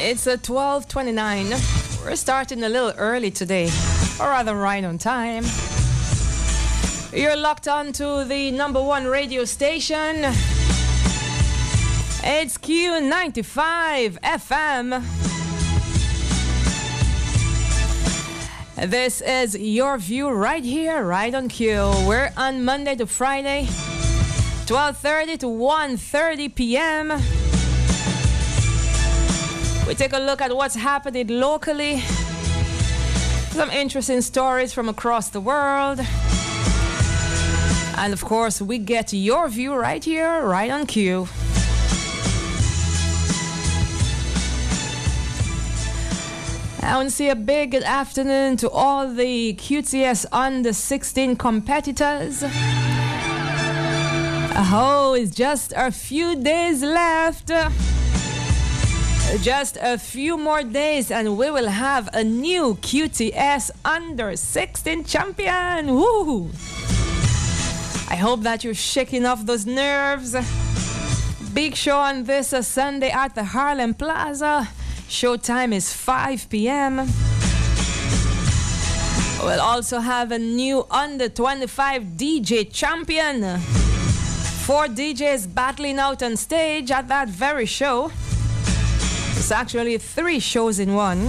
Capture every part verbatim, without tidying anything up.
It's a twelve twenty-nine. We're starting a little early today, or rather right on time. You're locked on to the number one radio station. It's Q ninety-five F M. This is Your View right here, right on Q. We're on Monday to Friday, twelve thirty to one thirty p.m. We take a look at what's happening locally, some interesting stories from across the world, and of course we get your view right here, right on Q. I want to say a big good afternoon to all the Q T S under sixteen competitors. Oh, it's just a few days left. Just a few more days and we will have a new Q T S under sixteen champion. Woo! I hope that you're shaking off those nerves. Big show on this uh, Sunday at the Harlem Plaza. Showtime is five p.m. We'll also have a new under twenty-five D J champion. Four D Js battling out on stage at that very show. It's actually three shows in one.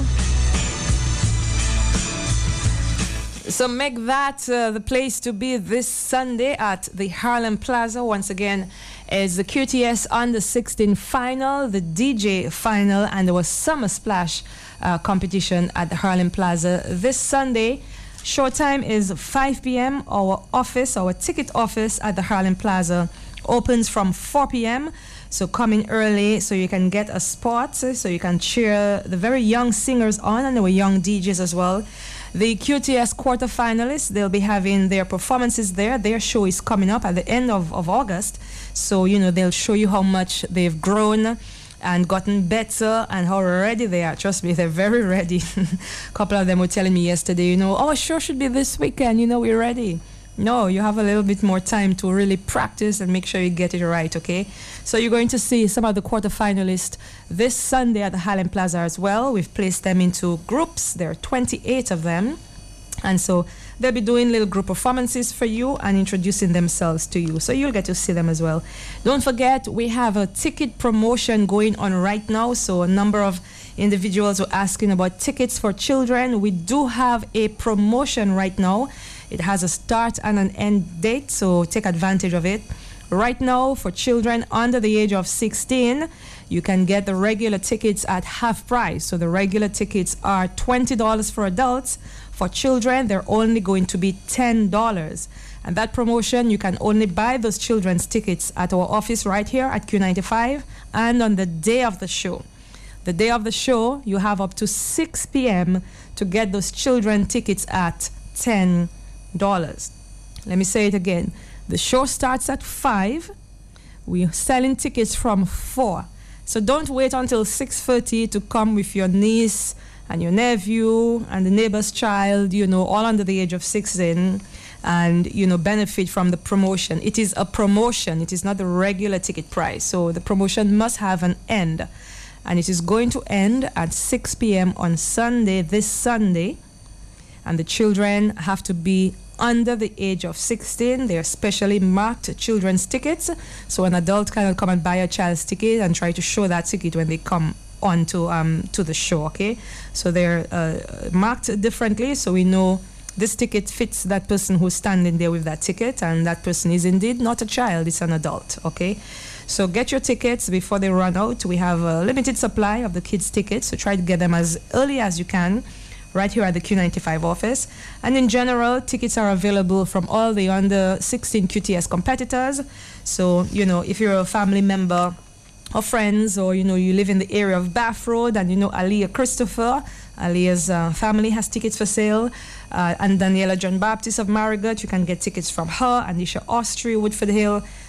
So make that uh, the place to be this Sunday at the Harlem Plaza. Once again, is the Q T S under sixteen final, the D J final, and there was Summer Splash uh, competition at the Harlem Plaza this Sunday. Showtime is five p.m. Our office, our ticket office at the Harlem Plaza opens from four p.m. So come in early so you can get a spot, so you can cheer the very young singers on, and there were young D Js as well. The Q T S quarterfinalists, they'll be having their performances there. Their show is coming up at the end of, of August. So, you know, they'll show you how much they've grown and gotten better and how ready they are. Trust me, they're very ready. A couple of them were telling me yesterday, you know, oh, sure should be this weekend, you know, we're ready. No, you have a little bit more time to really practice and make sure you get it right, okay? So you're going to see some of the quarterfinalists this Sunday at the Harlem Plaza as well. We've placed them into groups. There are twenty-eight of them. And so they'll be doing little group performances for you and introducing themselves to you. So you'll get to see them as well. Don't forget, we have a ticket promotion going on right now. So a number of individuals were asking about tickets for children. We do have a promotion right now. It has a start and an end date, so take advantage of it. Right now, for children under the age of sixteen, you can get the regular tickets at half price. So the regular tickets are twenty dollars for adults. For children, they're only going to be ten dollars. And that promotion, you can only buy those children's tickets at our office right here at Q ninety-five and on the day of the show. The day of the show, you have up to six p.m. to get those children tickets at ten dollars. Let me say it again. The show starts at five. We're selling tickets from four. So don't wait until six thirty to come with your niece and your nephew and the neighbor's child, you know, all under the age of sixteen, and, you know, benefit from the promotion. It is a promotion. It is not the regular ticket price. So the promotion must have an end. And it is going to end at six p.m. on Sunday, this Sunday. And the children have to be under the age of sixteen. They're specially marked children's tickets. So an adult cannot come and buy a child's ticket and try to show that ticket when they come on to, um, to the show, okay? So they're uh, marked differently, so we know this ticket fits that person who's standing there with that ticket, and that person is indeed not a child, it's an adult, okay? So get your tickets before they run out. We have a limited supply of the kids' tickets, so try to get them as early as you can right here at the Q ninety-five office. And in general, tickets are available from all the under sixteen Q T S competitors. So, you know, if you're a family member or friends, or, you know, you live in the area of Bath Road and you know Aliyah Christopher, Aliyah's uh, family has tickets for sale, uh, and Daniela John Baptist of Marigot, you can get tickets from her, and Anisha Austri, Woodford Hill,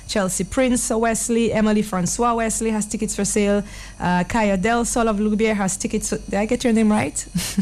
Chelsea Prince Wesley, Emily Francois Wesley has tickets for sale. Uh, Kaya Del Sol of Louvier has tickets. For, did I get your name right?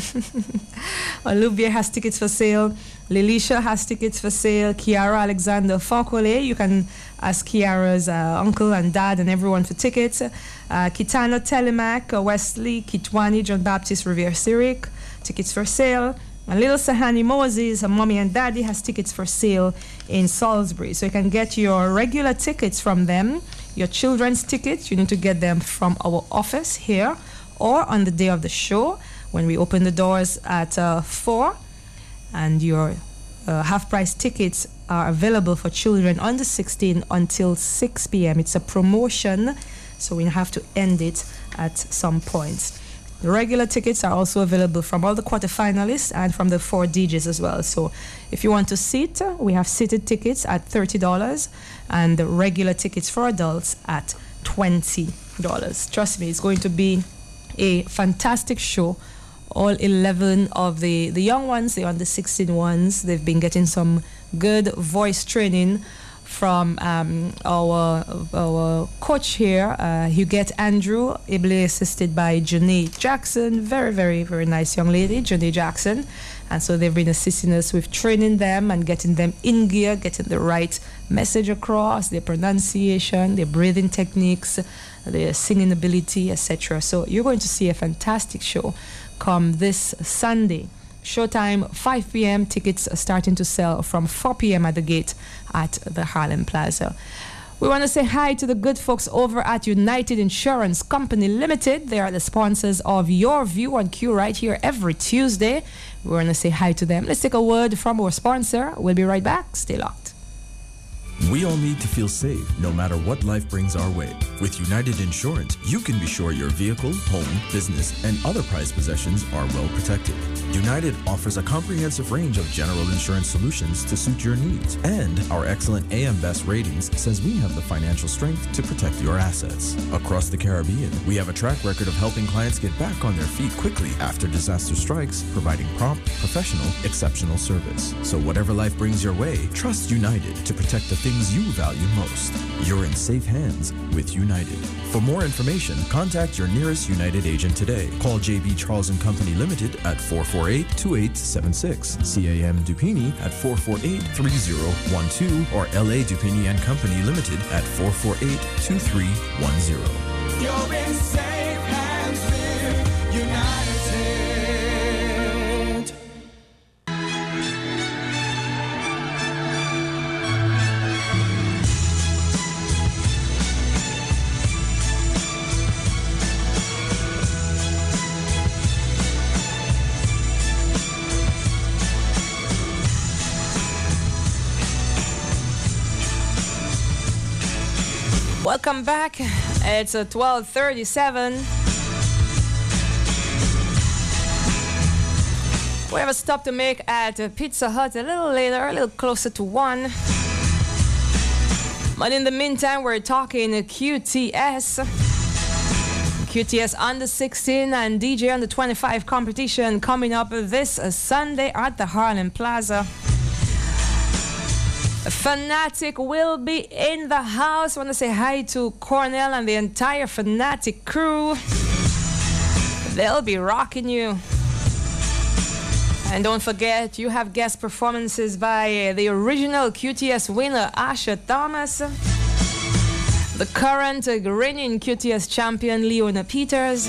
Well, Louvier has tickets for sale. Lilisha has tickets for sale. Kiara Alexander Fankole. You can ask Kiara's uh, uncle and dad and everyone for tickets. Uh, Kitano Telemac, uh, Wesley, Kitwani, John Baptist, Riviere Cyric, tickets for sale. And little Sahani Moses, her mommy and daddy, has tickets for sale in Salisbury. So you can get your regular tickets from them. Your children's tickets, you need to get them from our office here or on the day of the show when we open the doors at uh, four. And your uh, half-price tickets are available for children under sixteen until six p.m. It's a promotion, so we have to end it at some point. The regular tickets are also available from all the quarterfinalists and from the four D Js as well. So if you want to sit, we have seated tickets at thirty dollars and the regular tickets for adults at twenty dollars. Trust me, it's going to be a fantastic show. All eleven of the, the young ones, the under sixteen ones, they've been getting some good voice training from um, our our coach here, uh, Huguette Andrew, ably assisted by Janae Jackson. Very, very, very nice young lady, Janae Jackson. And so they've been assisting us with training them and getting them in gear, getting the right message across, their pronunciation, their breathing techniques, their singing ability, et cetera. So you're going to see a fantastic show come this Sunday. Showtime five p.m. Tickets are starting to sell from four p.m. at the gate at the Harlem Plaza. We want to say hi to the good folks over at United Insurance Company Limited. They are the sponsors of Your View on Q right here every Tuesday. We want to say hi to them. Let's take a word from our sponsor. We'll be right back. Stay locked. We all need to feel safe, no matter what life brings our way. With United Insurance, you can be sure your vehicle, home, business, and other prized possessions are well protected. United offers a comprehensive range of general insurance solutions to suit your needs, and our excellent A M Best ratings says we have the financial strength to protect your assets. Across the Caribbean, we have a track record of helping clients get back on their feet quickly after disaster strikes, providing prompt, professional, exceptional service. So whatever life brings your way, trust United to protect the things you value most. You're in safe hands with United. For more information, contact your nearest United agent today. Call J B Charles and Company Limited at four four eight, two eight seven six, C A M Dupini at four four eight, three zero one two, or L A Dupini and Company Limited at four four eight, two three one zero. You're in safe hands with United. Welcome back. It's uh, twelve thirty-seven. We have a stop to make at uh, Pizza Hut a little later, a little closer to one. But in the meantime, we're talking uh, Q T S. Q T S under sixteen and D J under twenty-five competition coming up this uh, Sunday at the Harlem Plaza. Fanatic will be in the house. I want to say hi to Cornell and the entire Fanatic crew. They'll be rocking you. And don't forget, you have guest performances by the original Q T S winner, Asha Thomas, the current reigning Q T S champion, Leona Peters,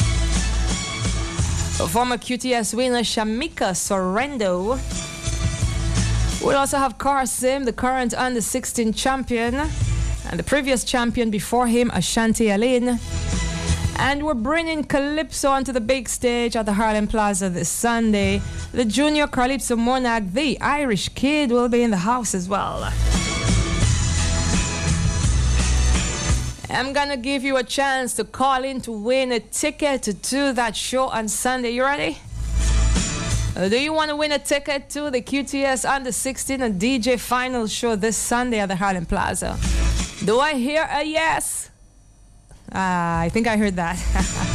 the former Q T S winner, Shamika Sorrendo. We'll also have Karsim, the current under sixteen champion, and the previous champion before him, Ashanti Aline. And we're bringing Calypso onto the big stage at the Harlem Plaza this Sunday. The junior Calypso Monarch, the Irish Kid, will be in the house as well. I'm gonna give you a chance to call in to win a ticket to that show on Sunday. You ready? Uh, do you want to win a ticket to the Q T S under sixteen and D J final show this Sunday at the Harlem Plaza? Do I hear a yes? Uh, I think I heard that.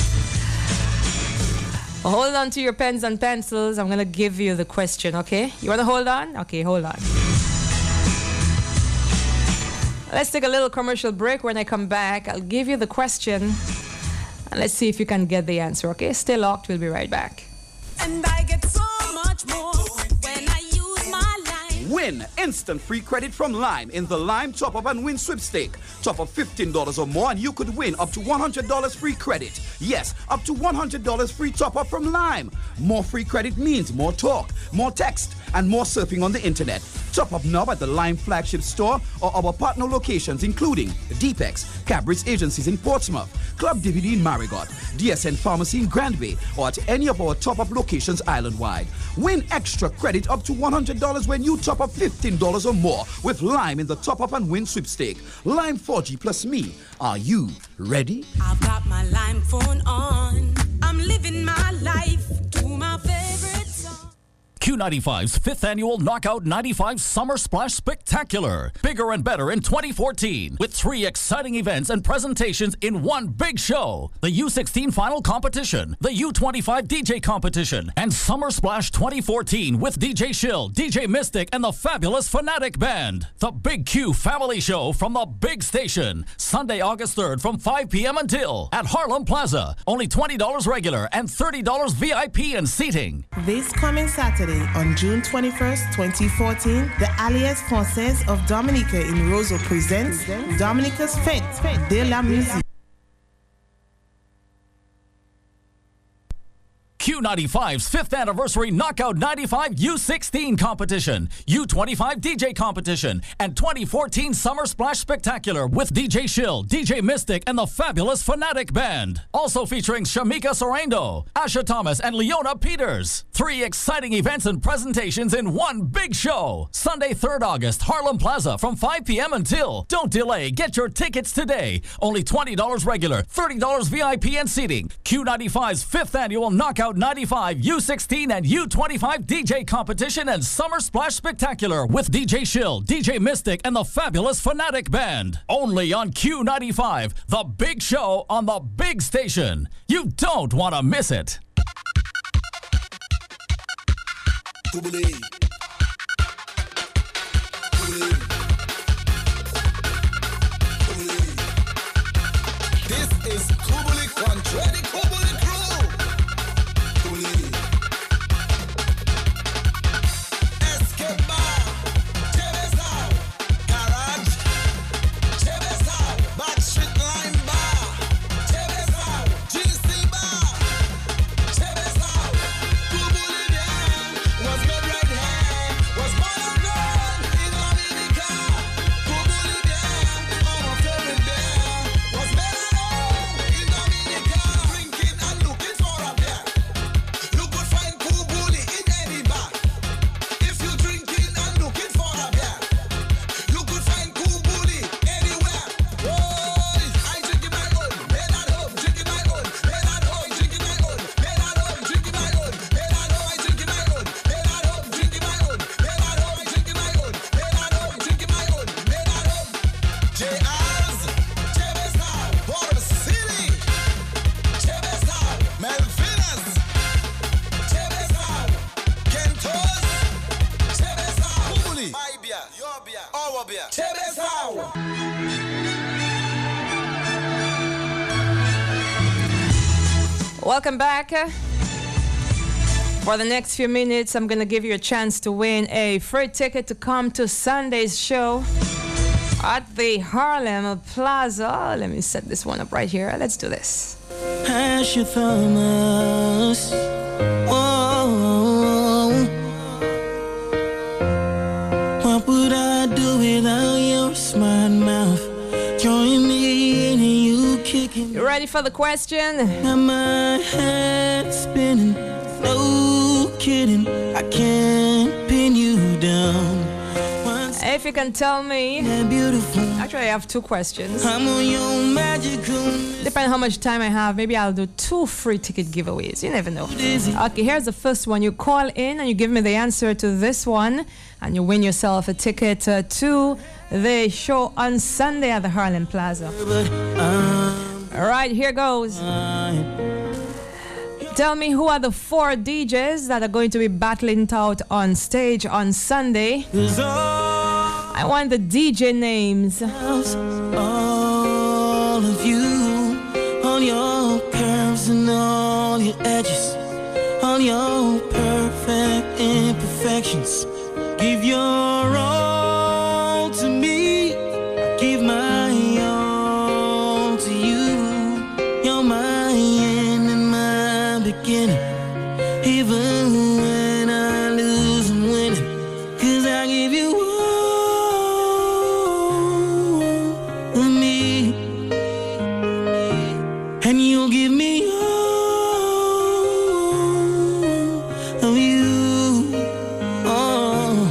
Hold on to your pens and pencils. I'm going to give you the question, okay? You want to hold on? Okay, hold on. Let's take a little commercial break. When I come back, I'll give you the question. And let's see if you can get the answer, okay? Stay locked. We'll be right back. And I get so much more when I use my Lime. Win instant free credit from Lime in the Lime Top Up and Win sweepstake. Top up fifteen dollars or more and you could win up to one hundred dollars free credit. Yes, up to one hundred dollars free top up from Lime. More free credit means more talk, more text, and more surfing on the internet. Top up now at the Lime flagship store or our partner locations including Deepex, Cabris Agencies in Portsmouth, Club D V D in Marigot, D S N Pharmacy in Grand Bay, or at any of our top up locations island-wide. Win extra credit up to one hundred dollars when you top up fifteen dollars or more with Lime in the Top Up and Win sweepstake. Lime four G plus me. Are you ready? I've got my Lime phone on. I'm living my life to my favorite song. Q ninety-five's fifth annual Knockout ninety-five Summer Splash Spectacular. Bigger and better in twenty fourteen with three exciting events and presentations in one big show. The U sixteen Final Competition, the U twenty-five D J Competition, and Summer Splash twenty fourteen with D J Shill, D J Mystic, and the fabulous Fanatic Band. The Big Q Family Show from the big station. Sunday, August third from five p.m. until at Harlem Plaza. Only twenty dollars regular and thirty dollars V I P and seating. This coming Saturday, on June twenty-first, twenty fourteen, the Alliés Françaises of Dominica in Roseau presents Dominica's Fête de la Musique. Q ninety-five's fifth anniversary Knockout ninety-five U sixteen competition, U twenty-five D J competition, and twenty fourteen Summer Splash Spectacular with D J Shill, D J Mystic, and the fabulous Fanatic Band. Also featuring Shamika Sorrendo, Asha Thomas, and Leona Peters. Three exciting events and presentations in one big show. Sunday, third August, Harlem Plaza from five p.m. until. Don't delay. Get your tickets today. Only twenty dollars regular, thirty dollars V I P and seating. Q ninety-five's fifth annual Knockout ninety-five U sixteen and U twenty-five D J competition and Summer Splash Spectacular with D J Shill, D J Mystic, and the fabulous Fanatic Band. Only on Q ninety-five, the big show on the big station. You don't want to miss it. This is Kubuli Country, the Kubuli crew. Kubuli. Escobar, Chebezao, Garage, Chebezao, Backstreet Line Bar, Chebezao, G C Bar, Chebezao, Kubuli Dan, was made right hand, was born and grown in Dominica. Kubuli Dan, our favorite band, was made at home in Dominica. Drinking and looking for a beer. You could find Kubuli in any bar. If you drinking and looking for a beer, you could find Kubuli anywhere. Boy, I drinking my own, made at home, drinking my own, made at home, drinking my own, made at home, drinking my own, made at home, I drinking my own, made at home, drinking my own, made at home, I drinking my own, made at home, drinking my own, made at home. J R's, Chebezao, Border City, Chebezao, Melvinas, Chebezao, Kentos, Chebezao, Kubuli, my beer, your beer, our beer, Chebezao. Welcome back. For the next few minutes, I'm going to give you a chance to win a free ticket to come to Sunday's show at the Harlem Plaza. Let me set this one up right here. Let's do this. Asher Thomas. Whoa. What would I do without your smart mouth? Join me in and you kicking. You ready for the question? Now my head's spinning. No kidding. I can't pin you down. Once If you can tell me. that beautiful. Actually, I have two questions. I'm on your magical. Depending on how much time I have, maybe I'll do two free ticket giveaways. You never know. Dizzy. Okay, here's the first one. You call in and you give me the answer to this one, and you win yourself a ticket uh, to the show on Sunday at the Harlem Plaza. But I'm All right, here goes. Tell me who are the four D Js that are going to be battling it out on stage on Sunday. Cause all I want the D J names. All of you, all your curves and all your edges, all your perfect imperfections. Give your all to me, give my all to you. You're my end and my beginning, even when I lose and winning, 'cause I give you all of me, and you'll give me all of you. Oh.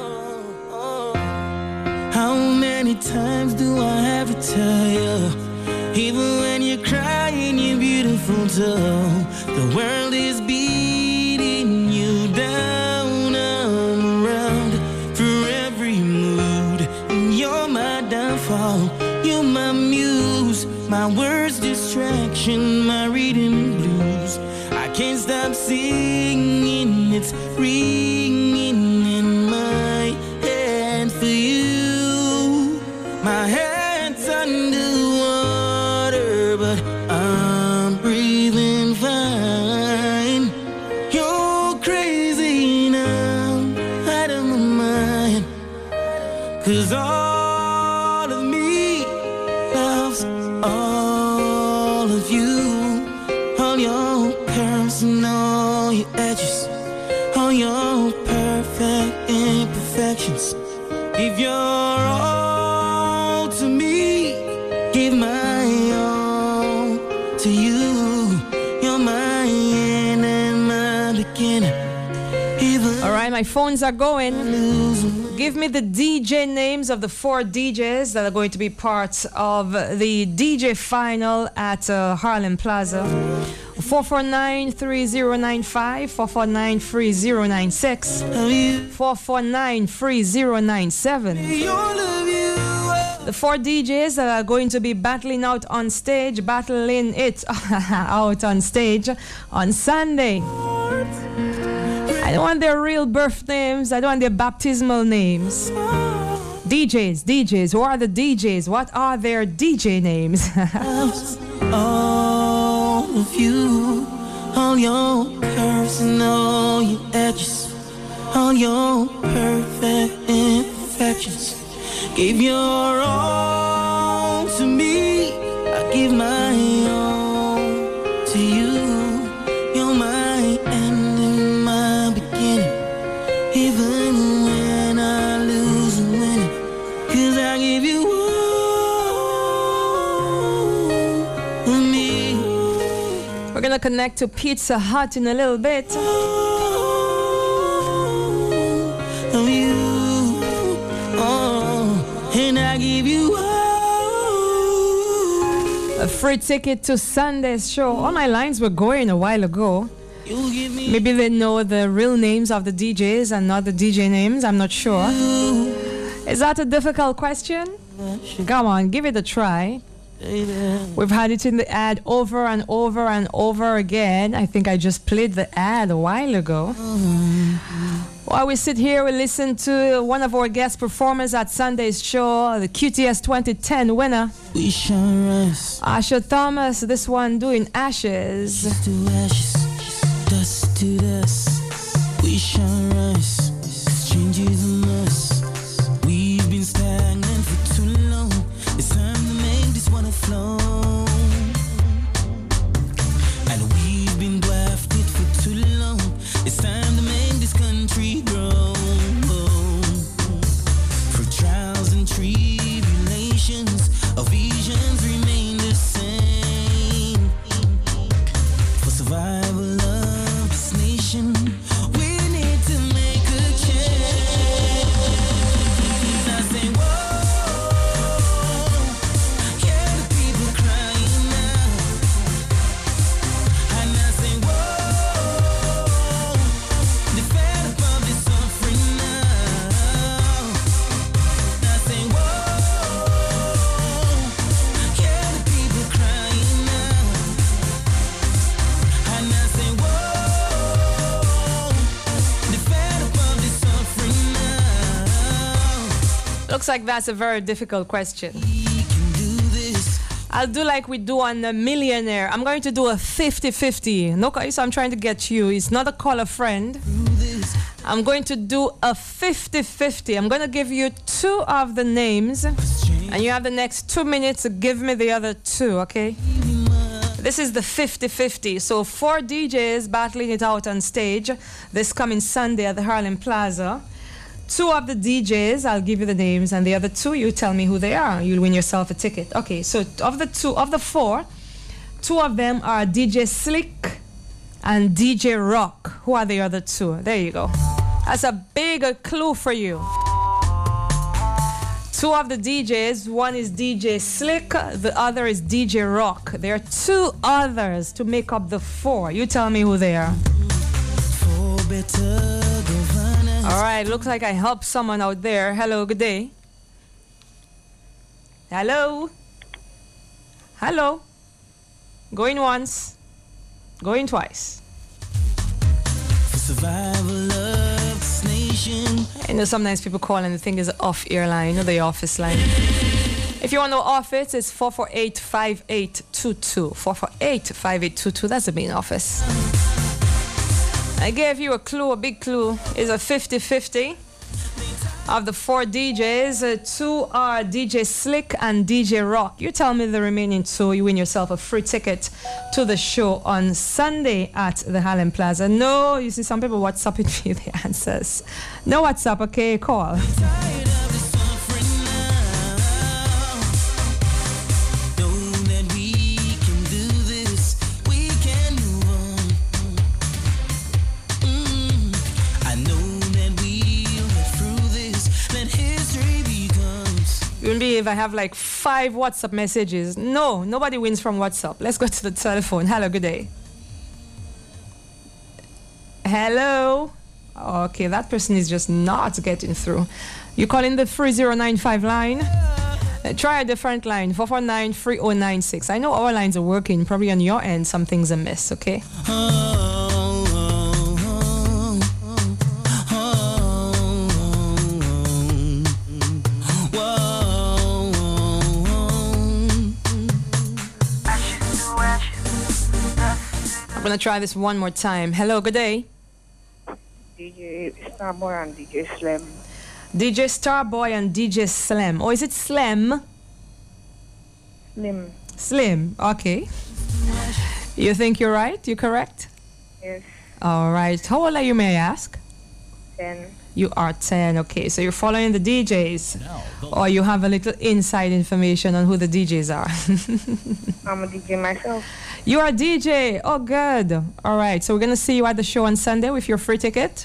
How many times do I have to tell you, even when you're crying, you're beautiful too. The world is beating you down, I'm around for every mood, and you're my downfall, you're my muse, my words distraction, my reading blues. I can't stop singing, it's ringing in my head for you. My head's underwater, but I'm breathing fine. You're crazy now, out of my mind, 'cause all of me loves all of you. All your curves and all your edges, all your perfect imperfections. Give your all to me, give my all to you. You're my end and my beginning, even All right, my phones are going. losing. Give me the D J names of the four D Js that are going to be part of the D J final at uh, Harlem Plaza. four four nine, three zero nine five, four four nine, three zero nine six, four four nine, three zero nine seven. All of you. The four D Js that are going to be battling out on stage, battling it out on stage on Sunday. I don't want their real birth names. I don't want their baptismal names. D Js, D Js. Who are the D Js? What are their D J names? All of you, all your curves and all your edges, all your perfect imperfections. Give your all to me, I give my all to you. You're my end and my beginning, even when I lose and win, 'cause I give you all of me. We're gonna connect to Pizza Hut in a little bit. Of you, oh, and I give you all. A free ticket to Sunday's show. All my lines were going a while ago. You give me Maybe they know the real names of the D Js and not the D J names. I'm not sure. Is that a difficult question? Come on, give it a try. We've had it in the ad over and over and over again. I think I just played the ad a while ago. While we sit here, we listen to one of our guest performers at Sunday's show, the Q T S twenty ten winner, we shall rise Asher Thomas. This one doing Ashes. to ashes, dust to dust. We shall rise, changes in us. We've been stagnant for too long. It's time to make this water flow. And we've been drafted for too long. It's time to make this country grow. For trials and tribulations, our visions remain the same. For survival Looks like that's a very difficult question. I'll do like we do on a millionaire. I'm going to do a fifty-fifty. No, so I'm trying to get you. It's not a call a friend. I'm going to do a fifty-fifty. I'm going to give you two of the names, and you have the next two minutes to give me the other two, okay? This is the fifty-fifty. So four D Js battling it out on stage this coming Sunday at the Harlem Plaza. Two of the D Js, I'll give you the names, and the other two, you tell me who they are. You'll win yourself a ticket. Okay, so of the two, of the four, two of them are D J Slick and D J Rock. Who are the other two? There you go. That's a big uh, clue for you. Two of the D Js, one is D J Slick, the other is D J Rock. There are two others to make up the four. You tell me who they are. All right, looks like I helped someone out there. Hello, good day. Hello. Hello. Going once. Going twice. Survival of this nation. I know sometimes people call and the thing is off ear line or the office line. If you want to know office, it's four four eight, five eight two two. four four eight, five eight two two. That's the main office. I gave you a clue, a big clue. It's a fifty-fifty. Of the four D Js, uh, two are D J Slick and D J Rock. You tell me the remaining two, you win yourself a free ticket to the show on Sunday at the Harlem Plaza. No, you see some people WhatsApping me the answers. No WhatsApp, okay, call. You wouldn't believe I have like five WhatsApp messages. No, nobody wins from WhatsApp. Let's go to the telephone. Hello, good day. Hello. Okay, that person is just not getting through. You call in the three zero nine five line. Uh, try a different line, four four nine, three zero nine six. I know our lines are working. Probably on your end, something's amiss, okay? I'm gonna try this one more time. Hello, good day. D J Starboy and D J Slim. D J Starboy and D J Slim. Or is it Slim? Slim. Slim, okay. You think you're right? You correct? Yes. All right. How old are you, may I ask? Ten. You are ten, okay. So you're following the D Js. Or you have a little inside information on who the D Js are. I'm a D J myself. You are a D J. Oh, good. All right. So we're going to see you at the show on Sunday with your free ticket?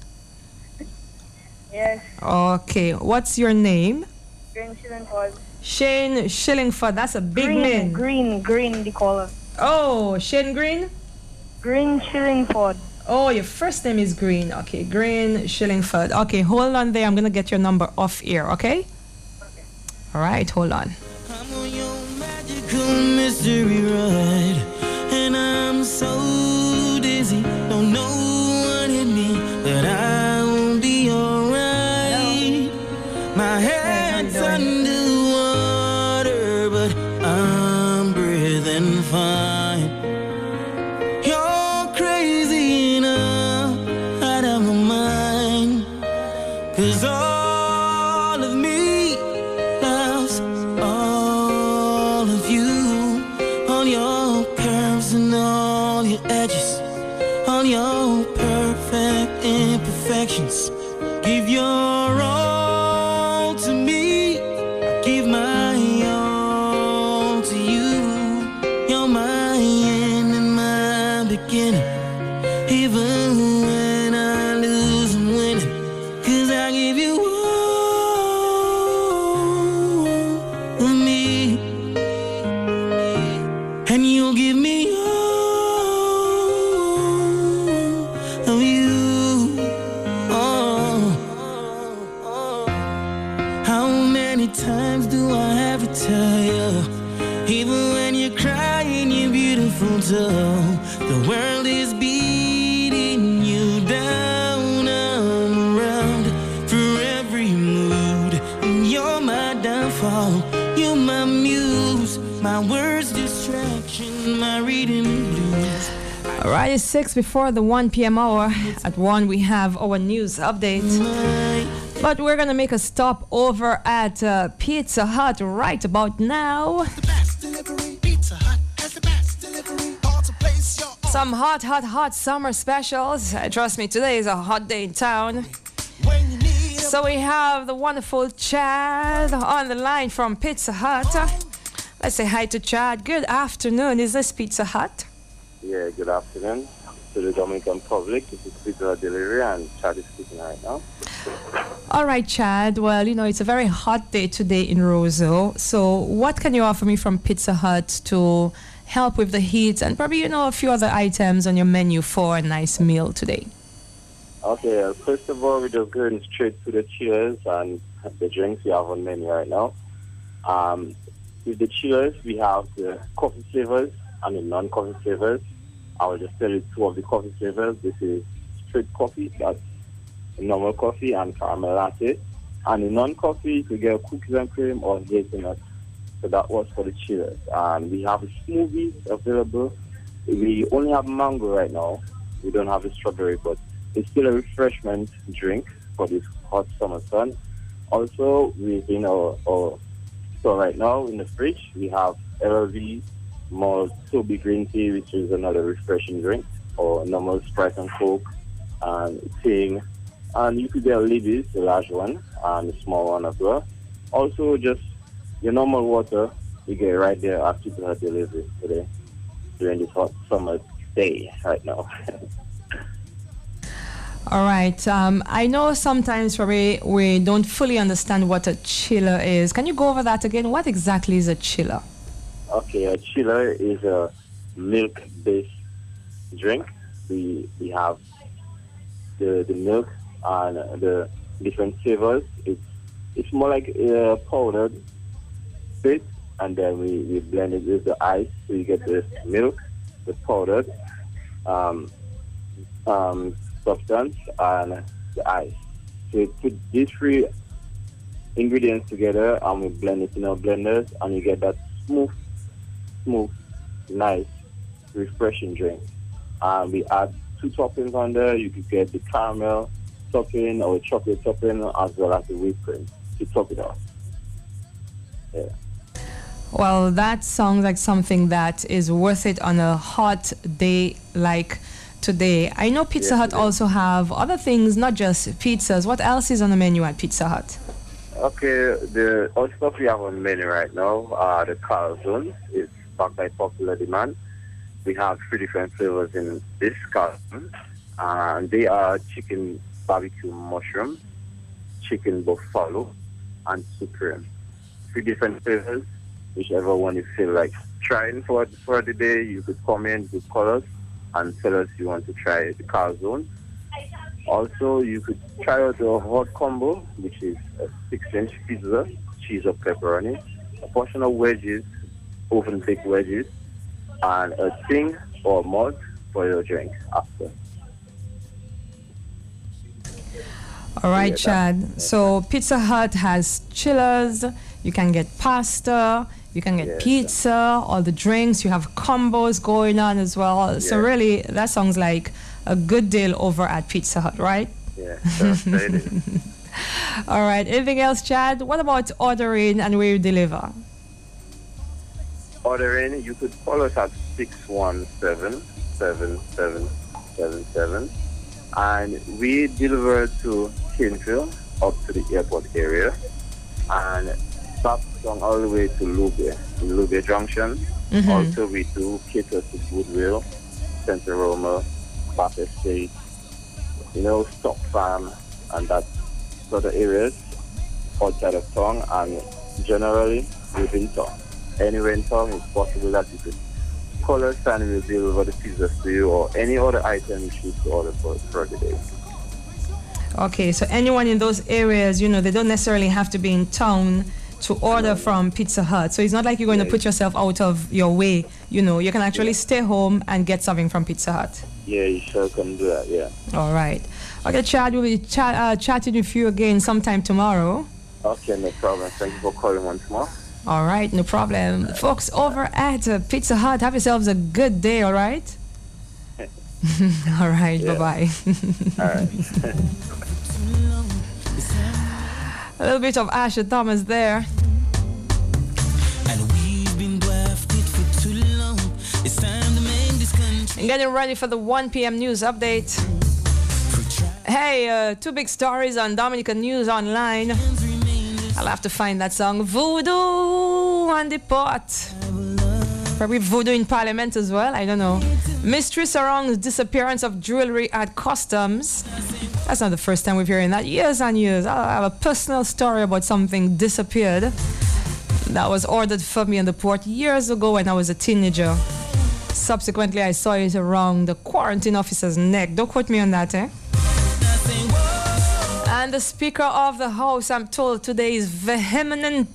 Yes. Okay. What's your name? Green Shillingford. Shane Shillingford. That's a big green, name. Green, Green, the caller. Oh, Shane Green? Green Shillingford. Oh, your first name is Green. Okay, Green Shillingford. Okay, hold on there. I'm going to get your number off ear, okay? Okay. All right, hold on. I'm on your magical mystery ride, and I'm so dizzy, don't know what hit me, but I will be alright. My head's underwater, but I'm breathing fine. You're crazy enough, out of my mind, 'cause all of me loves all of you, all your curves and all your edges, all your perfect imperfections. Give your all to me, I give my all to you. You're my end and my beginning, even when I lose I'm winning, 'cause I give you all of me, and you'll give me all of you. Oh, how many times do I have to tell you, even when you're crying, you're beautiful too. The world is beating you down, I'm around for every mood, and you're You my muse, my words distraction, my reading blues. All right, it's six before the one p.m. hour. At one, we have our news update. But we're going to make a stop over at uh, Pizza Hut right about now. The best delivery, Pizza Hut has the best delivery. Hard to place your Some hot, hot, hot summer specials. Uh, trust me, today is a hot day in town. when you need a So we have the wonderful Chad on the line from Pizza Hut. Uh, Let's say hi to Chad. Good afternoon. Is this Pizza Hut? Yeah, good afternoon to the Dominican public. This is Pizza Hut Delivery and Chad is speaking right now. All right, Chad. Well, you know, it's a very hot day today in Roseau. So what can you offer me from Pizza Hut to help with the heat and probably, you know, a few other items on your menu for a nice meal today? Okay, uh, first of all, we're just going straight to the chillers and the drinks we have on menu right now. Um, with the chillers, we have the coffee flavors and the non-coffee flavors. I will just tell you two of the coffee flavors. This is straight coffee, that's normal coffee and caramel latte. And the non-coffee, you could get cookies and cream or hazelnut. So that was for the chillers. And we have smoothies available. We only have mango right now. We don't have the strawberry, but it's still a refreshment drink for this hot summer sun. Also, within our, our store right now in the fridge, we have L L V more Toby green tea, which is another refreshing drink, or normal Sprite and Coke, and Ting. And you could get Libby's, the large one, and the small one as well. Also, just your normal water, you get right there at Pizza Hut Delivery today, during this hot summer day right now. All right. Um, I know sometimes probably we don't fully understand what a chiller is. Can you go over that again? What exactly is a chiller? Okay, a chiller is a milk-based drink. We we have the the milk and the different flavors. It's it's more like a powdered bit, and then we, we blend it with the ice, so you get the milk, the powdered um, um, substance, and the ice. So we put these three ingredients together, and we blend it in our blenders, and you get that smooth. Smooth, nice, refreshing drink. And we add two toppings on there. You could get the caramel topping or chocolate topping as well as the whipped cream to top it off. Yeah. Well, that sounds like something that is worth it on a hot day like today. I know Pizza Yes, Hut it is. also have other things, not just pizzas. What else is on the menu at Pizza Hut? Okay, the other stuff we have on the menu right now are the calzones. It's backed by popular demand. We have three different flavors in this calzone, and they are chicken barbecue mushroom, chicken buffalo, and supreme. Three different flavors, whichever one you feel like trying for, for the day. You could come in, you could call us, and tell us you want to try the calzone. Also, you could try out the hot combo, which is a six-inch pizza, cheese or pepperoni, a portion of wedges, oven-baked wedges, and a Ting or malt for your drink after. All right, Yeah, Chad. that- So Pizza Hut has chillers. You can get pasta. You can get Yes, pizza. All the drinks. You have combos going on as well. So Yeah. really, that sounds like a good deal over at Pizza Hut, right? Yeah, sure, there it is. All right. Anything else, Chad? What about ordering and where you deliver? Ordering, you could call us at six one seven, seven seven seven seven, and we deliver to Kingsville up to the airport area, and back down all the way to Lube, Lube Junction. Mhm. Also, we do cater to Goodwill, Central Roma, Bath Estate, you know, Stock Farm, and that sort of areas outside of town, and generally within town. Anywhere in town, it's possible that you could call us and we'll deliver the pizzas to you or any other item you choose to order for, for the day. Okay, so anyone in those areas, you know, they don't necessarily have to be in town to order from Pizza Hut. So it's not like you're going to Yeah. put yourself out of your way. You know, you can actually stay home and get something from Pizza Hut. Yeah, you sure can do that, yeah. All right. Okay, Chad, we'll be chat, uh, chatting with you again sometime tomorrow. Okay, no problem. Thank you for calling once more. All right, no problem. Folks over at uh, Pizza Hut, have yourselves a good day, all right? All right, Yeah. bye-bye. All right. A little bit of Asher Thomas there. And we've been drafted for too long. It's time to make this country. And getting ready for the one p.m. news update. Hey, uh, two big stories on Dominica News Online. I'll have to find that song. Voodoo on the pot. Probably Voodoo in Parliament as well. I don't know. Mystery surrounds disappearance of jewelry at customs. That's not the first time we're hearing that. Years and years. I have a personal story about something disappeared that was ordered for me in the port years ago when I was a teenager. Subsequently, I saw it around the quarantine officer's neck. Don't quote me on that, eh? And the Speaker of the House, I'm told today, is vehement,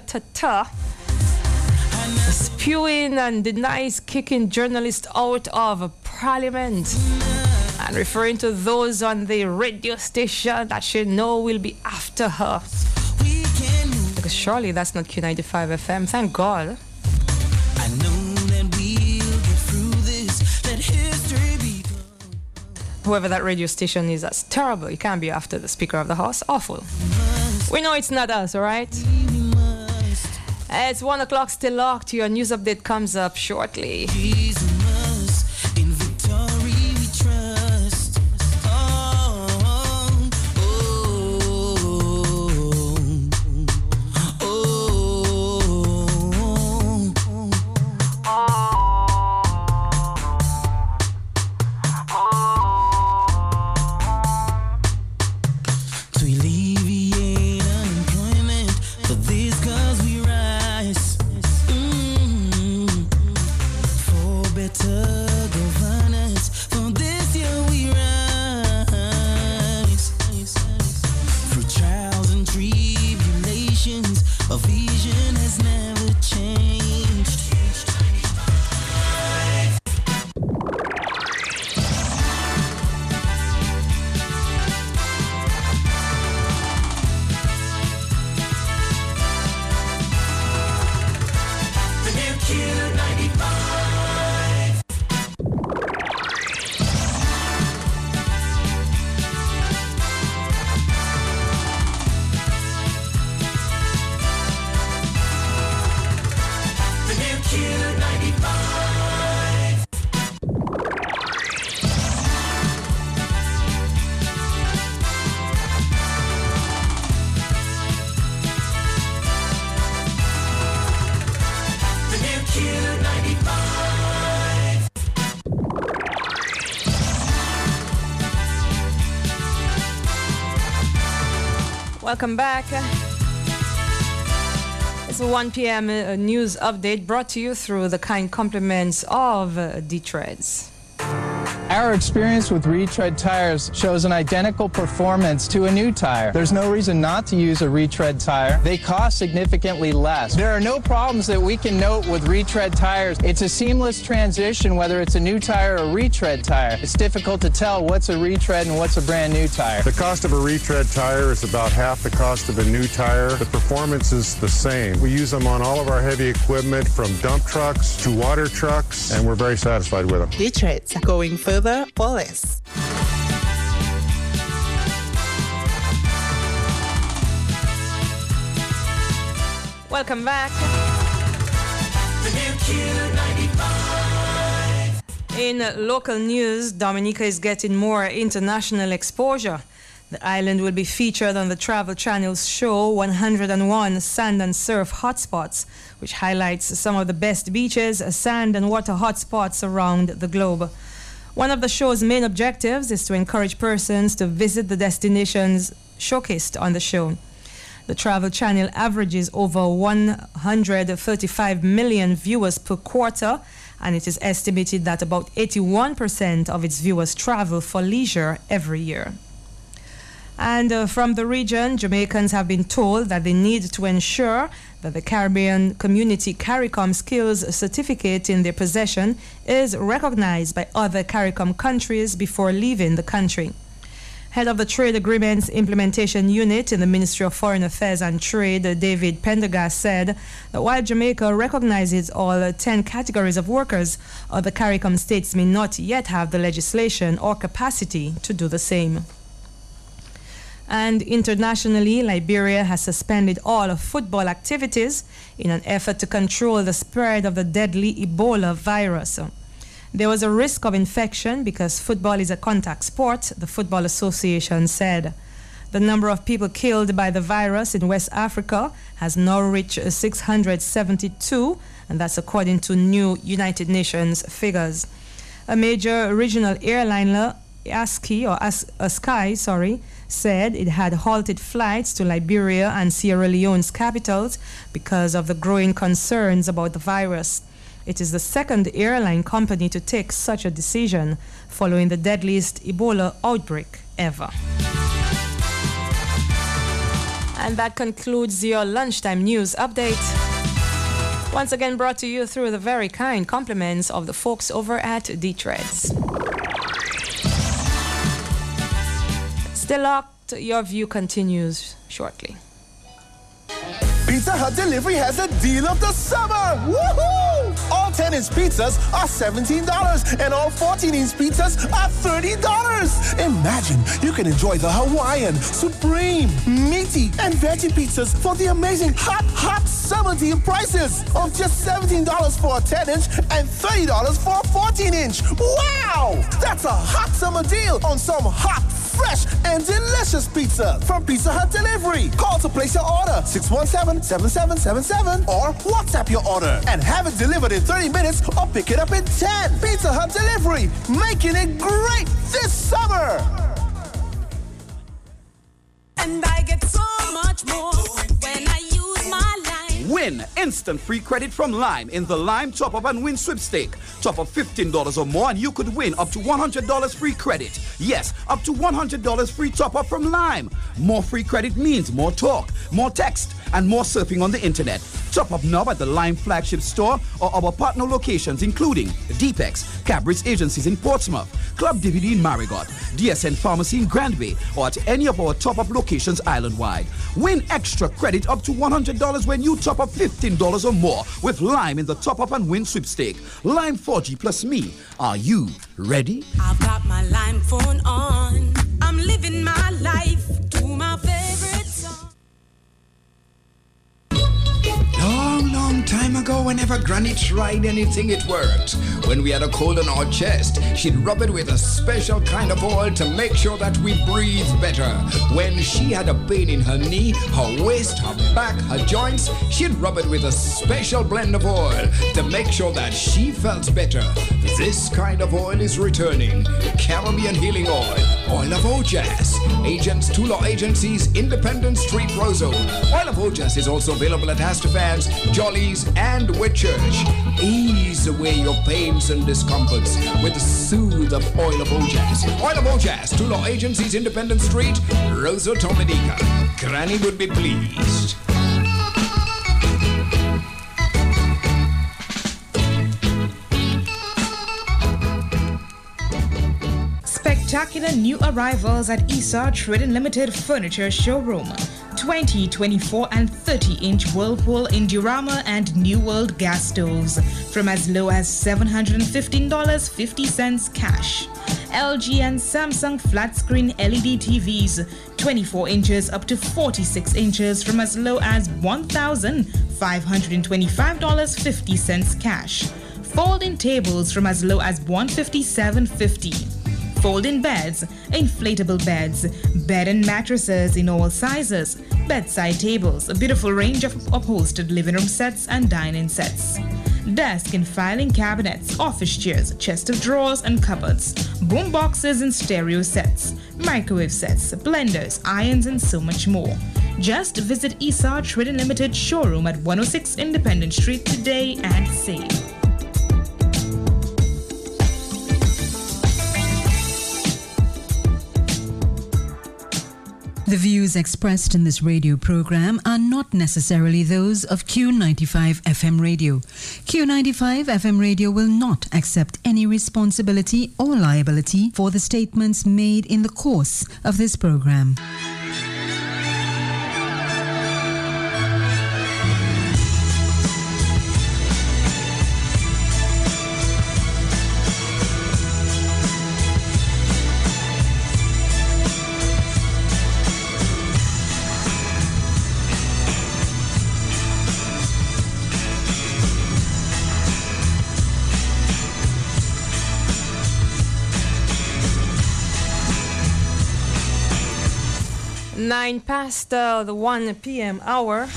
spewing and denies kicking journalists out of Parliament and referring to those on the radio station that she know will be after her. Because surely that's not Q ninety-five F M, thank God. I know that we'll get through this. Let history be. Whoever that radio station is, that's terrible. You can't be after the Speaker of the House. Awful. We know it's not us, all right? It's one o'clock, still locked. Your news update comes up shortly. Jesus, in victory we trust. Oh, oh, oh, oh. To alleviate unemployment, for this cause we rise. Mm. For better governance, for this year we rise. Through trials and tribulations, our vision has never changed. The new Q ninety-five. The new Q ninety-five. The new Q ninety-five. Welcome back. It's a one p.m. uh, news update brought to you through the kind compliments of uh, D-Treads. Our experience with retread tires shows an identical performance to a new tire. There's no reason not to use a retread tire. They cost significantly less. There are no problems that we can note with retread tires. It's a seamless transition whether it's a new tire or a retread tire. It's difficult to tell what's a retread and what's a brand new tire. The cost of a retread tire is about half the cost of a new tire. The performance is the same. We use them on all of our heavy equipment from dump trucks to water trucks, and we're very satisfied with them. D-Treads, going further or less. Welcome back. The new Q ninety-five. In uh, local news, Dominica is getting more international exposure. The island will be featured on the Travel Channel's show one oh one Sand and Surf Hotspots, which highlights some of the best beaches, sand and water hotspots around the globe. One of the show's main objectives is to encourage persons to visit the destinations showcased on the show. The Travel Channel averages over one hundred thirty-five million viewers per quarter, and it is estimated that about eighty-one percent of its viewers travel for leisure every year. And uh, from the region, Jamaicans have been told that they need to ensure that the Caribbean Community CARICOM Skills Certificate in their possession is recognized by other CARICOM countries before leaving the country. Head of the Trade Agreements Implementation Unit in the Ministry of Foreign Affairs and Trade, David Pendergast, said that while Jamaica recognizes all ten categories of workers, other CARICOM states may not yet have the legislation or capacity to do the same. And internationally, Liberia has suspended all of football activities in an effort to control the spread of the deadly Ebola virus. There was a risk of infection because football is a contact sport, the Football Association said. The number of people killed by the virus in West Africa has now reached six hundred seventy-two, and that's according to new United Nations figures. A major regional airliner, ASKI, or As- ASKI, sorry, said it had halted flights to Liberia and Sierra Leone's capitals because of the growing concerns about the virus. It is the second airline company to take such a decision following the deadliest Ebola outbreak ever. And that concludes your lunchtime news update. Once again brought to you through the very kind compliments of the folks over at D-Threads. Stay locked, your view continues shortly. Pizza Hut Delivery has a deal of the summer! Woohoo! All ten-inch pizzas are seventeen dollars and all fourteen-inch pizzas are thirty dollars! Imagine you can enjoy the Hawaiian, supreme, meaty, and veggie pizzas for the amazing hot, hot summer deal prices of just seventeen dollars for a ten-inch and thirty dollars for a fourteen-inch. Wow! That's a hot summer deal on some hot, fresh, and delicious pizza from Pizza Hut Delivery. Call to place your order, six one seven, seven seven seven seven, or WhatsApp your order and have it delivered in thirty minutes or pick it up in ten. Pizza Hut Delivery, making it great this summer. And I get so much more when I use my Lime. Win instant free credit from Lime in the Lime Top Up and Win Sweepstake. Top up fifteen dollars or more and you could win up to one hundred dollars free credit. Yes, up to one hundred dollars free top up from Lime. More free credit means more talk, more text, and more surfing on the internet. Top up now at the Lime flagship store or our partner locations including Deepex, Cabris Agencies in Portsmouth, Club D V D in Marigot, D S N Pharmacy in Grand Bay, or at any of our top up locations island-wide. Win extra credit up to one hundred dollars when you top up fifteen dollars or more with Lime in the Top Up and Win Sweepstake. Lime four G plus me. Are you ready? I've got my Lime phone on. I'm living my life to my favorite song. Long, long time ago, whenever Granny tried anything, it worked. When we had a cold on our chest, she'd rub it with a special kind of oil to make sure that we breathe better. When she had a pain in her knee, her waist, her back, her joints, she'd rub it with a special blend of oil to make sure that she felt better. This kind of oil is returning. Caribbean Healing Oil. Oil of Ojas. Agents, Tula Agencies, Independence Street, Roseau. Oil of Ojas is also available at Astor Fans, Jollies, and Whitchurch. Ease away your pains and discomforts with the soothe of Oil of Ojas. Oil of Ojas, Tula Agencies, Independence Street, Roseau, Dominica. Granny would be pleased. Spectacular new arrivals at Esau Trading Limited Furniture Showroom. twenty, twenty-four, and thirty inch Whirlpool, Indurama, and New World gas stoves from as low as seven hundred fifteen dollars and fifty cents cash. L G and Samsung flat screen L E D T Vs, twenty-four inches up to forty-six inches from as low as one thousand five hundred twenty-five dollars and fifty cents cash. Folding tables from as low as one hundred fifty-seven dollars and fifty cents. Folding beds, inflatable beds, bed and mattresses in all sizes, bedside tables, a beautiful range of upholstered living room sets and dining sets. Desk and filing cabinets, office chairs, chest of drawers and cupboards, boom boxes and stereo sets, microwave sets, blenders, irons, and so much more. Just visit Esau Trading Limited showroom at one oh six Independence Street today and save. The views expressed in this radio program are not necessarily those of Q ninety-five F M radio. Q ninety-five F M radio will not accept any responsibility or liability for the statements made in the course of this program. Nine past uh, the one p m hour.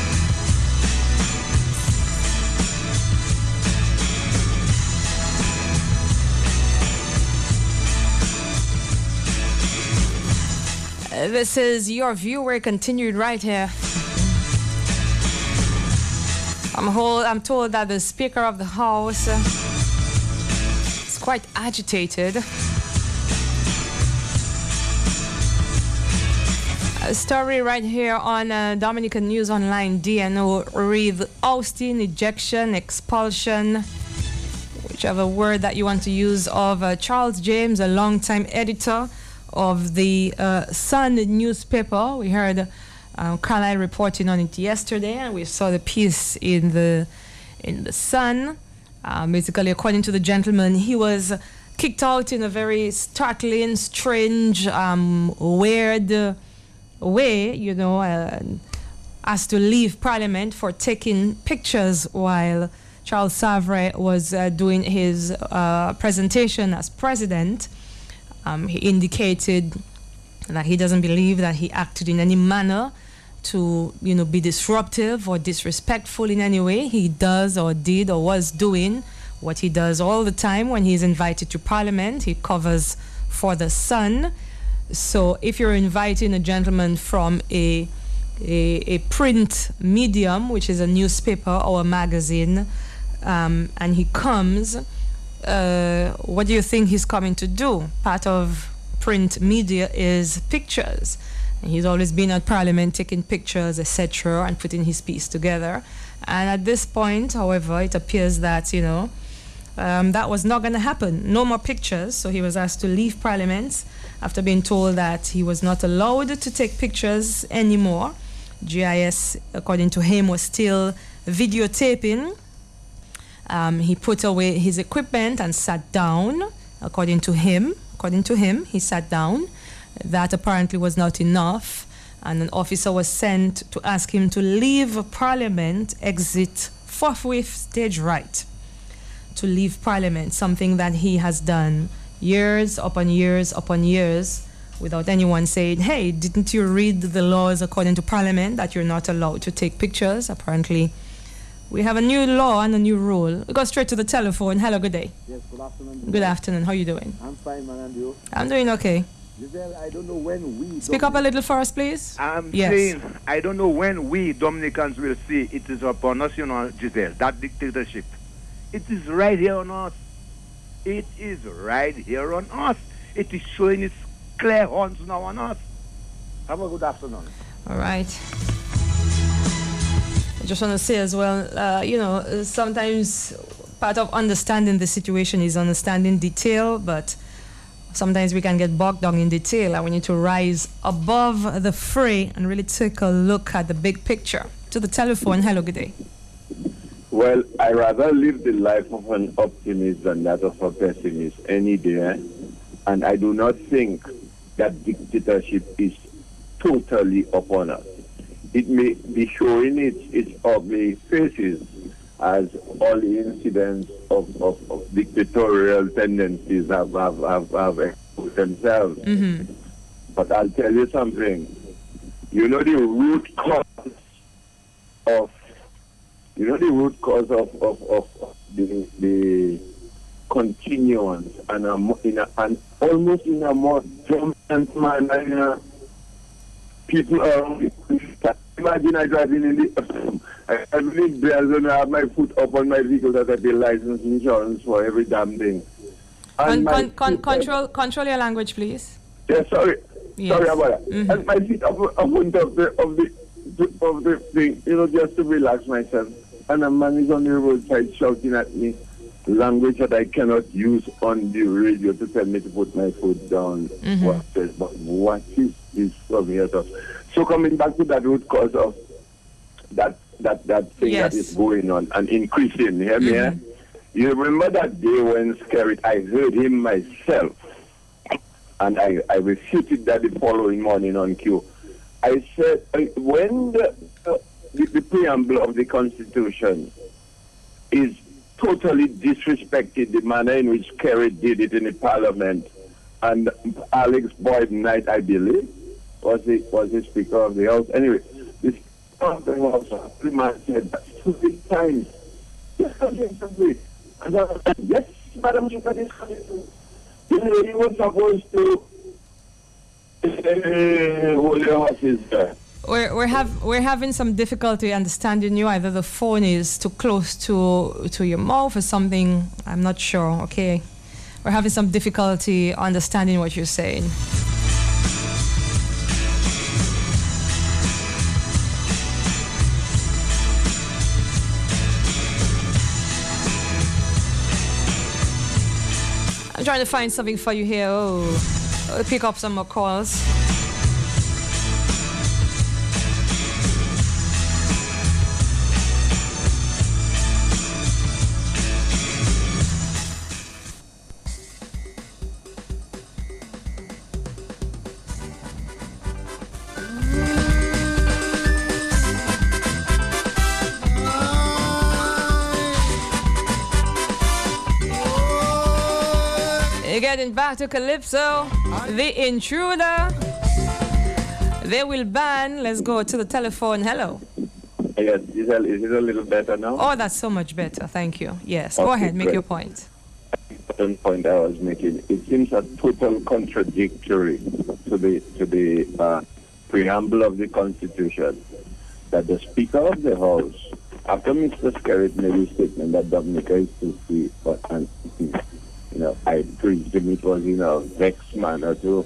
Uh, this is your viewer continued right here. I'm, hold, I'm told that the Speaker of the House uh, is quite agitated. A story right here on uh, Dominican News Online D N O read ousting, ejection, expulsion, whichever word that you want to use, of uh, Charles James, a longtime editor of the uh, Sun newspaper. We heard uh, Carlisle reporting on it yesterday, and we saw the piece in the in the Sun. Um, basically, according to the gentleman, he was kicked out in a very startling, strange, um, weird uh, way, you know, uh, asked to leave Parliament for taking pictures while Charles Savre was uh, doing his uh, presentation as president. Um, he indicated that he doesn't believe that he acted in any manner to, you know, be disruptive or disrespectful in any way. He does or did or was doing what he does all the time when he's invited to Parliament. He covers for the Sun. So if you're inviting a gentleman from a, a, a print medium, which is a newspaper or a magazine, um, and he comes, uh, what do you think he's coming to do? Part of print media is pictures. And he's always been at Parliament taking pictures, et cetera, and putting his piece together. And at this point, however, it appears that, you know, um, that was not going to happen. No more pictures. So he was asked to leave Parliament after being told that he was not allowed to take pictures anymore. G I S, according to him, was still videotaping. Um, he put away his equipment and sat down, according to him. According to him, he sat down. That apparently was not enough, and an officer was sent to ask him to leave Parliament, exit forthwith, stage right. To leave Parliament, something that he has done years upon years upon years without anyone saying, hey, didn't you read the laws according to Parliament that you're not allowed to take pictures? Apparently, we have a new law and a new rule. We go straight to the telephone. Hello, good day. Yes, good afternoon. Good afternoon. How are you doing? I'm fine, man, and you? I'm doing okay. Giselle, I don't know when we... Speak up a little for us, please. I'm yes. saying, I don't know when we Dominicans will see it is upon us, you know, Giselle, that dictatorship. It is right here on us. It is right here on us. It is showing its clear horns now on us. Have a good afternoon. All right. I just want to say as well, uh, you know, sometimes part of understanding the situation is understanding detail, but sometimes we can get bogged down in detail, and we need to rise above the fray and really take a look at the big picture. To the telephone. Hello, good day. Well, I rather live the life of an optimist than that of a pessimist any day, and I do not think that dictatorship is totally upon us. It may be showing its, its ugly faces, as all the incidents of, of, of dictatorial tendencies have, have, have, have exposed themselves. Mm-hmm. But I'll tell you something. You know the root cause of You know the root cause of, of, of the, the continuance and a, in a, and almost in a more dominant manner, you know, people around. Imagine I driving in the I I believe there's when I have my foot up on my vehicle that I pay license insurance for every damn thing. Con- con- con- control control your language, please. Yeah, sorry. Yes. Sorry about that. Mhm. And my feet up, up on top of the, of the of the thing, you know, just to relax myself. And a man is on the roadside shouting at me language that I cannot use on the radio to tell me to put my foot down. Mhm. What says, but what is this from here? So so coming back to that root cause of that that that thing Yes. that is going on and increasing, you hear me? eh? You remember that day when Skerrit, I heard him myself, and I, I refuted that the following morning on Q. I said, uh, when the, uh, the, the preamble of the Constitution is totally disrespected, the manner in which Skerrit did it in the Parliament, and Alex Boyd Knight, I believe, was the, was the Speaker of the House. Anyway, the Speaker of the House, the man said that two times. Yes, yes, and I said, yes, Madam Speaker, this Constitution. You know, he was supposed to uh, hold your horses there. We're we're have we're having some difficulty understanding you. Either the phone is too close to to your mouth or something. I'm not sure. Okay, we're having some difficulty understanding what you're saying. I'm trying to find something for you here. Oh, I'll pick up some more calls. Getting back to Calypso, the intruder. They will ban. Let's go to the telephone. Hello. Yes, is it, is it a little better now? Oh, that's so much better. Thank you. Yes, go Okay, ahead, make great. your point. One point I was making. It seems a total contradictory to the to the uh, preamble of the Constitution that the Speaker of the House, after Mister Skerrit made his statement that Dominica is too free, but and you know, I presume it was in a vexed manner too.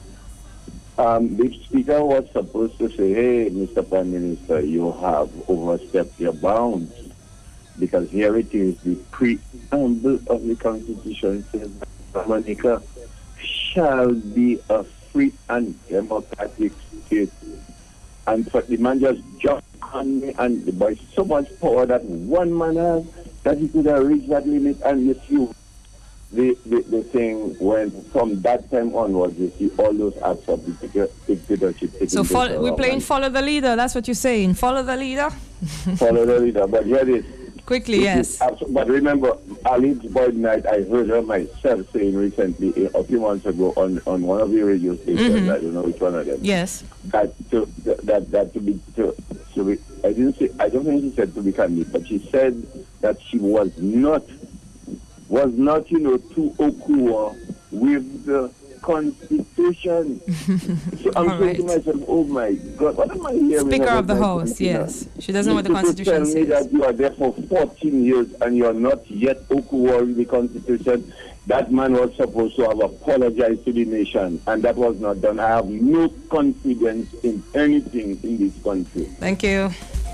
Um, the Speaker was supposed to say, hey, Mister Prime Minister, you have overstepped your bounds. Because here it is, the preamble of the Constitution says that Dominica shall be a free and democratic state. And for the man just jumped on me, and by so much power that one man has, that he could have reached that limit, and you see the, the, the thing went from that time onwards, you see all those acts of dictator- dictatorship taking So place follow, we're around. playing follow the leader. That's what you're saying. Follow the leader. Follow the leader, but here it is. Quickly, It yes. is abso- But remember, Alex Boyd Knight, I heard her myself saying recently, a few months ago, on, on one of the radio stations, Mhm. I don't know which one of them. Yes. That to that that to be to, to be, I didn't say I don't think she said to be candid, but she said that she was not was not you know too oku with the Constitution. So I'm All saying to right. myself, oh my God, what am I hearing? Speaker about of the my House, Constitution? yes. She doesn't know what the You people Constitution tell me says. that you are there for fourteen years and you are not yet oku with the Constitution. That man was supposed to have apologized to the nation, and that was not done. I have no confidence in anything in this country. Thank you.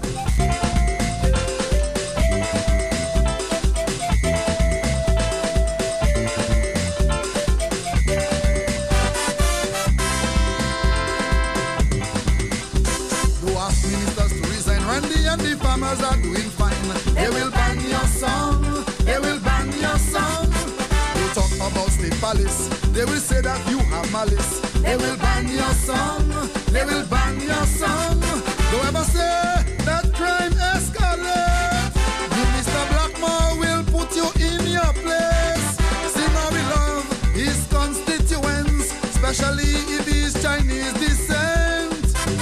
You ask ministers to resign. Randy and the farmers are doing fine. They will ban your song. They will ban your song. You talk about state palace. They will say that you have malice. They will ban your song. They will ban your song. Don't ever say that crime escalates. Mister Blackmore will put you in your place. Singer we love his constituents, especially if he's Chinese descent.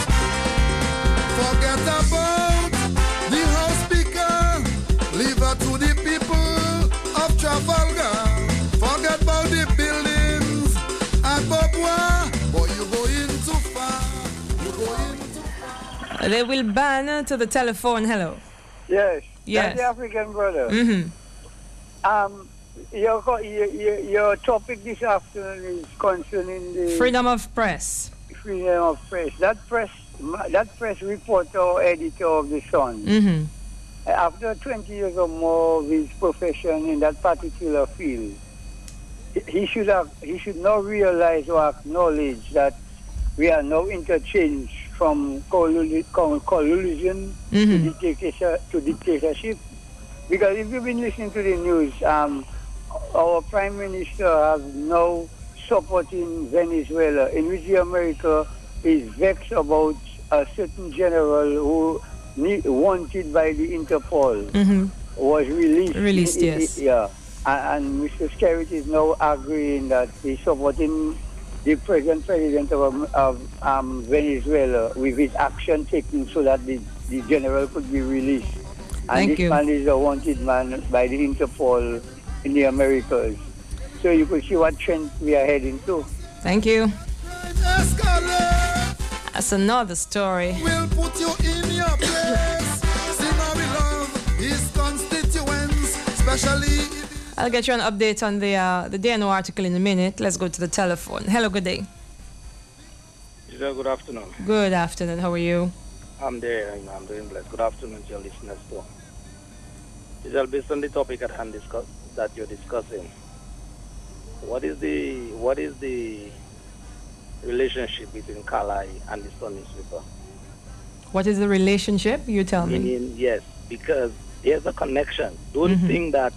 Forget about the House Speaker. Leave her to the people of Trafalgar. Forget about the buildings at Bobwa. Boy, you going too far. You going too far. They will ban to the telephone. Hello. Yes. Yes. That's the African brother. Mm-hmm. Um, your, co- your, your, your topic this afternoon is concerning the Freedom of press. freedom of press. That press, that press reporter or editor of the Sun, Mm-hmm. after twenty years or more of his profession in that particular field, he should have, he should now realize or acknowledge that we are now interchanged from collu- co- collusion Mhm. to, dictatorship, to dictatorship. Because if you've been listening to the news, um, our Prime Minister has now supporting Venezuela, in which the America is vexed about a certain general who ne- wanted by the Interpol Mm-hmm. was released. Released, I- I- yes. Yeah. And, and Mister Skerritt is now agreeing that he's supporting the present president of, um, of um, Venezuela with his action taken so that the, the general could be released. And Thank this you. man is a wanted man by the Interpol in the Americas. So you could see what trend we are heading to. Thank you. That's another story. Will put you in your place. Sinner we love his constituents, especially. I'll get you an update on the uh, the D N O article in a minute. Let's go to the telephone. Hello, good day. Giselle, good afternoon. Good afternoon. How are you? I'm there, you know, I'm doing blessed. Good afternoon to your listeners too. Giselle, based on the topic at hand discuss, that you're discussing, what is the what is the relationship between Kalai and the Sun newspaper? What is the relationship? You tell me. Meaning, yes, because there's a connection. Don't Mhm. think that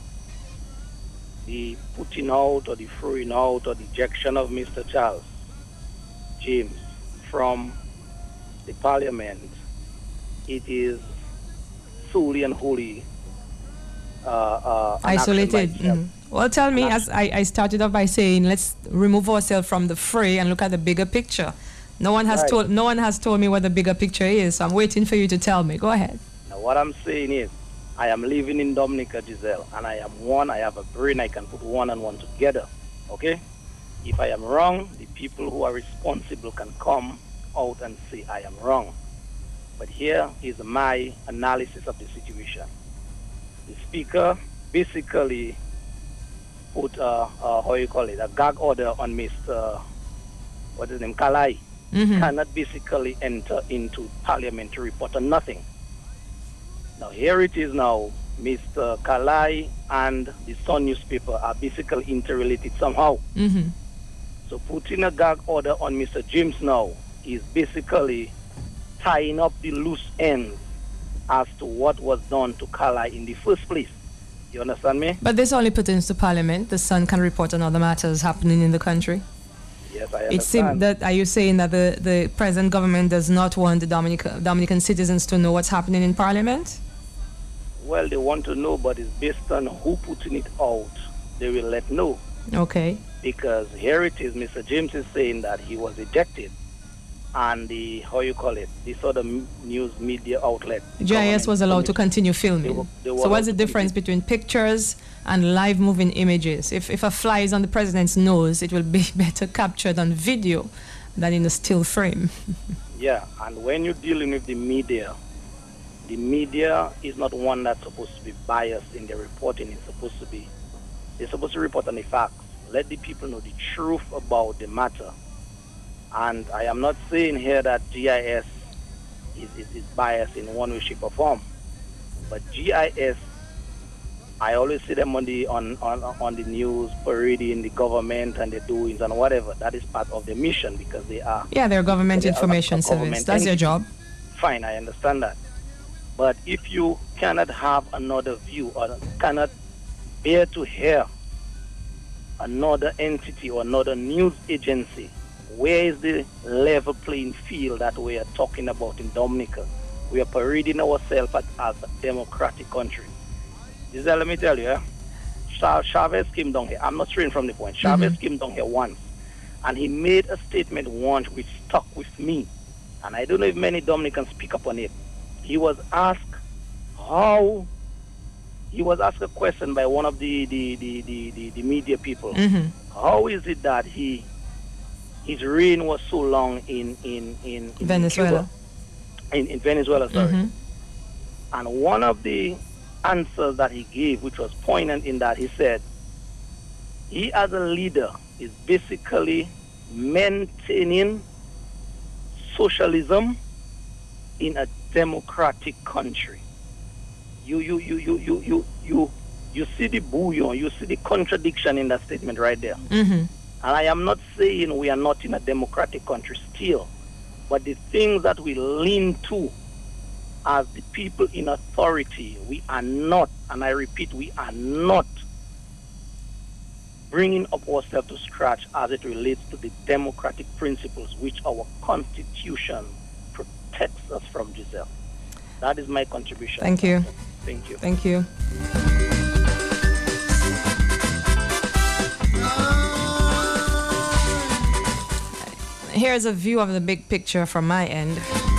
the putting out or the throwing out or the ejection of Mister Charles James from the parliament, it is solely and wholly uh, uh, an action by Isolated. itself. Mhm. Well, tell me, as I, I started off by saying, let's remove ourselves from the fray and look at the bigger picture. No one has Right. told no one has told me what the bigger picture is, so I'm waiting for you to tell me. Go ahead. Now, what I'm saying is, I am living in Dominica, Giselle, and I am one. I have a brain. I can put one and one together. Okay? If I am wrong, the people who are responsible can come out and say I am wrong. But here is my analysis of the situation. The speaker basically put, uh, uh, how you call it, a gag order on Mister what is his name, Kalai. Mhm. Cannot basically enter into parliament to report on nothing. Now here it is now, Mister Kalai and the Sun newspaper are basically interrelated somehow. Mm-hmm. So putting a gag order on Mister James now is basically tying up the loose ends as to what was done to Kalai in the first place. You understand me? But this only pertains to Parliament. The Sun can report on other matters happening in the country. Yes, I It seems understand. that are you saying that the, the present government does not want the Dominica, Dominican citizens to know what's happening in Parliament? Well, they want to know, but it's based on who putting it out. They will let know. Okay. Because here it is, Mister James is saying that he was ejected, and the, how you call it, this other m- news media outlet. G I S was allowed to continue They filming. were- they were So what's the allowed to difference between pictures and live moving images? If, if a fly is on the president's nose, it will be better captured on video than in a still frame. Yeah, and when you're dealing with the media, the media is not one that's supposed to be biased in their reporting. It's supposed to be, they're supposed to report on the facts. Let the people know the truth about the matter. And I am not saying here that G I S is, is, is biased in one way, shape, or form. But G I S, I always see them on the on, on, on the news parading the government and the doings and whatever. That is part of their mission because they are Yeah, they're government they are a- information a service. government That's their entity. job. Fine, I understand that. But if you cannot have another view or cannot bear to hear another entity or another news agency, where is the level playing field that we are talking about in Dominica? We are parading ourselves as, as a democratic country. This is, let me tell you, eh? Cha- Chavez came down here. I'm not straying from the point. Chavez Mhm. came down here once, and he made a statement once which stuck with me. And I don't know if many Dominicans pick up on it. He was asked how, he was asked a question by one of the, the, the, the, the, the media people. Mhm. How is it that he, his reign was so long in, in, in, in Venezuela. Cuba? In, in Venezuela, sorry. Mhm. And one of the answers that he gave, which was poignant in that he said, he as a leader is basically maintaining socialism in a democratic country. You you you you you you you you see the bouillon, you see the contradiction in that statement right there. Mm-hmm. And I am not saying we are not in a democratic country still, but the things that we lean to as the people in authority, we are not, and I repeat, we are not bringing up ourselves to scratch as it relates to the democratic principles which our Constitution protects us from, Giselle. That is my contribution. Thank you. Thank you. Thank you. Here's a view of the big picture from my end.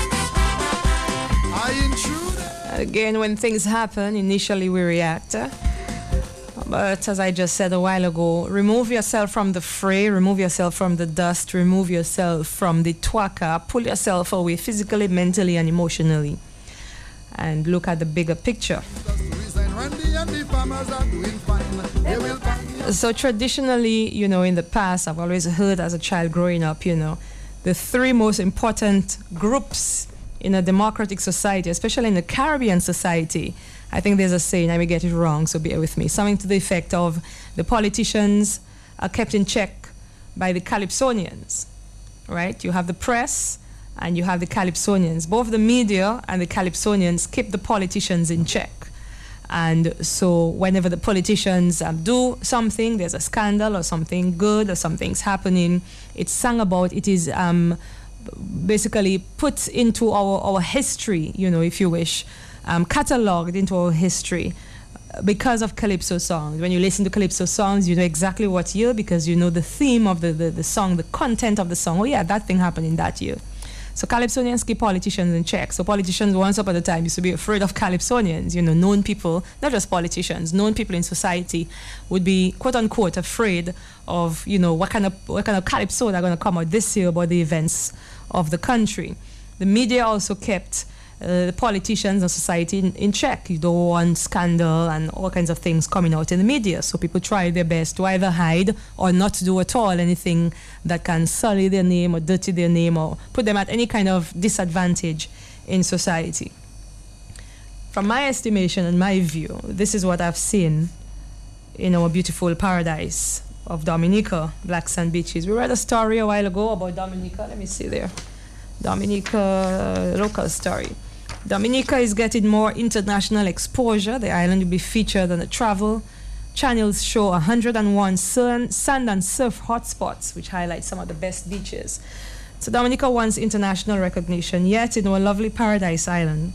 Again, when things happen, initially we react. But as I just said a while ago, remove yourself from the fray, remove yourself from the dust, remove yourself from the twaka, pull yourself away physically, mentally, and emotionally, and look at the bigger picture. So traditionally, you know, in the past, I've always heard as a child growing up, you know, the three most important groups in a democratic society, especially in the Caribbean society. I think there's a saying, I may get it wrong, so bear with me. Something to the effect of the politicians are kept in check by the Calypsonians, right? You have the press and you have the Calypsonians. Both the media and the Calypsonians keep the politicians in check. And so whenever the politicians um, do something, there's a scandal or something good or something's happening, it's sung about, it is um, basically put into our, our history, you know, if you wish, um, catalogued into our history because of Calypso songs. When you listen to Calypso songs, you know exactly what year because you know the theme of the, the, the song, the content of the song. Oh yeah, that thing happened in that year. So Calypsonians keep politicians in check. So politicians once upon a time used to be afraid of Calypsonians. You know, known people, not just politicians, known people in society would be quote unquote afraid of, you know, what kind of what kind of Calypso are going to come out this year about the events of the country. The media also kept uh, the politicians and society in, in check. You don't want scandal and all kinds of things coming out in the media. So people try their best to either hide or not do at all anything that can sully their name or dirty their name or put them at any kind of disadvantage in society. From my estimation and my view, this is what I've seen in our beautiful paradise of Dominica, Black Sand Beaches. We read a story a while ago about Dominica. Let me see there. Dominica, uh, local story. Dominica is getting more international exposure. The island will be featured on the Travel Channel's show one hundred and one sun, Sand and Surf Hotspots, which highlights some of the best beaches. So Dominica wants international recognition, yet in our lovely Paradise Island.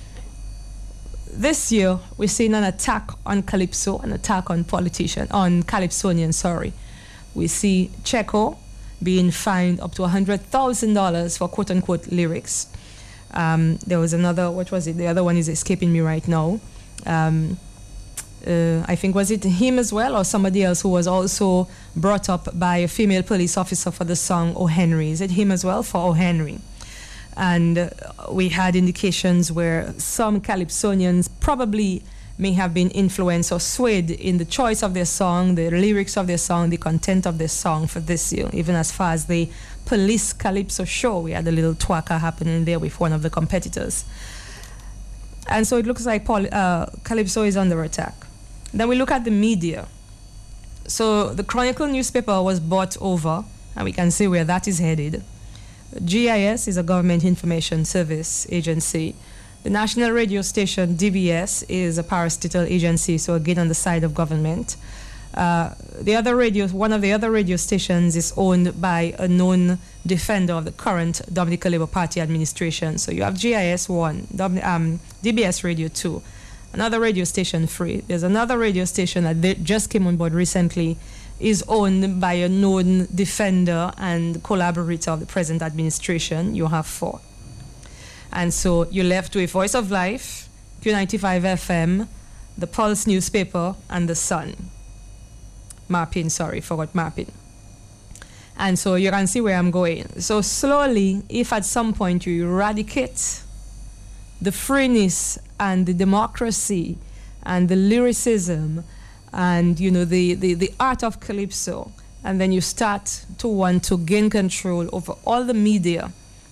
This year, we're seeing an attack on Calypso, an attack on politician, on Calypsonian, sorry. We see Checo being fined up to one hundred thousand dollars for quote-unquote lyrics. Um, there was another, what was it? The other one is escaping me right now. Um, uh, I think, was it him as well or somebody else who was also brought up by a female police officer for the song O. Henry? Is it him as well for O. Henry? And uh, we had indications where some Calypsonians probably may have been influenced or swayed in the choice of their song, the lyrics of their song, the content of their song for this year, even as far as the Police Calypso show. We had a little twaka happening there with one of the competitors. And so it looks like Paul, uh, Calypso is under attack. Then we look at the media. So the Chronicle newspaper was bought over, and we can see where that is headed. G I S is a government information service agency. The national radio station, D B S, is a parastatal agency, so again on the side of government. Uh, the other radio, one of the other radio stations is owned by a known defender of the current Dominica Labour Party administration. So you have G I S one, um, D B S Radio two, another radio station Free. There's another radio station that just came on board recently, is owned by a known defender and collaborator of the present administration. You have four. And so you're left with Voice of Life, Q ninety-five F M, the Pulse newspaper, and the Sun. Mapping, sorry, forgot mapping. And so you can see where I'm going. So slowly, if at some point you eradicate the freeness and the democracy and the lyricism and, you know, the, the, the art of Calypso, and then you start to want to gain control over all the media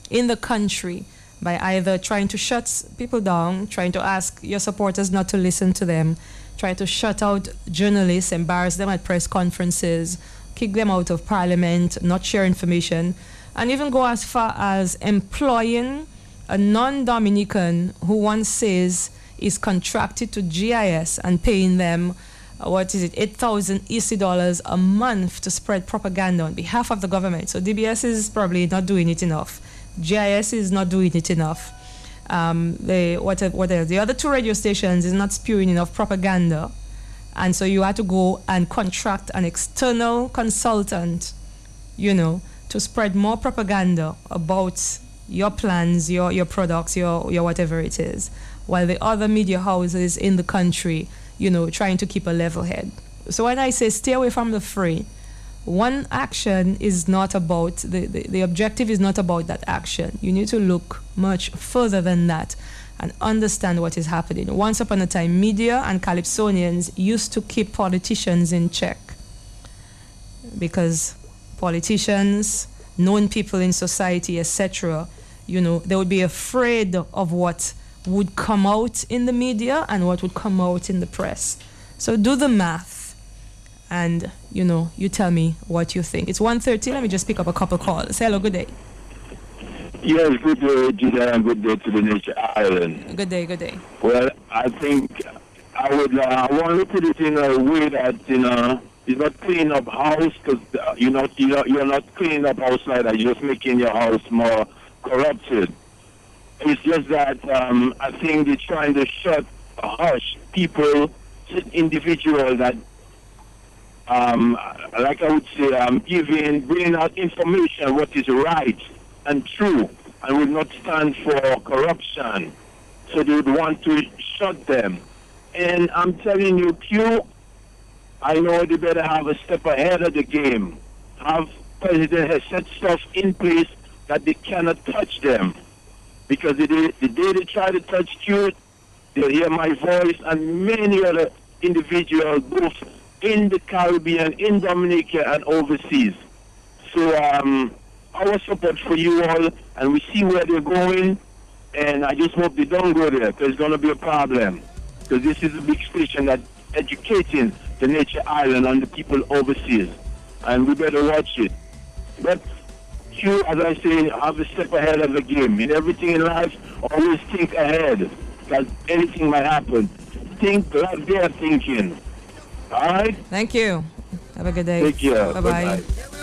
in the country by either trying to shut people down, trying to ask your supporters not to listen to them, try to shut out journalists, embarrass them at press conferences, kick them out of parliament, not share information, and even go as far as employing a non-Dominican who one says is contracted to G I S and paying them, uh, what is it, eight thousand E C dollars a month to spread propaganda on behalf of the government. So D B S is probably not doing it enough. G I S is not doing it enough. Um, the, what, what else? The other two radio stations is not spewing enough propaganda. And so you had to go and contract an external consultant, you know, to spread more propaganda about your plans, your, your products, your, your whatever it is, while the other media houses in the country, you know, trying to keep a level head. So when I say stay away from the fray, one action is not about, the, the, the objective is not about that action. You need to look much further than that and understand what is happening. Once upon a time, media and Calypsonians used to keep politicians in check because politicians, known people in society, et cetera, you know, they would be afraid of what would come out in the media and what would come out in the press. So do the math. And, you know, you tell me what you think. It's one thirty. Let me just pick up a couple calls. Hello, good day. Yes, good day, Gina, and good day to the Nature Island. Good day, good day. Well, I think I would uh, I want to put it in a way that, you know, it's not cleaning up house, because uh, you're, not, you're, you're not cleaning up outside, you're just making your house more corrupted. It's just that um, I think they're trying to shut, uh, hush people, individuals that Um, like I would say, um, giving, bringing out information what is right and true and would not stand for corruption. So they would want to shut them. And I'm telling you, Q, I know they better have a step ahead of the game. Have President has set stuff in place that they cannot touch them. Because the day, the day they try to touch Q, they'll hear my voice and many other individuals, both in the Caribbean, in Dominica, and overseas. So um, our support for you all, and we see where they're going, and I just hope they don't go there, because it's going to be a problem. Because this is a big station that's educating the Nature Island and the people overseas, and we better watch it. But you, as I say, have a step ahead of the game. In everything in life, always think ahead, because anything might happen. Think like they're thinking. All right? Thank you. Have a good day. Take care. Bye-bye.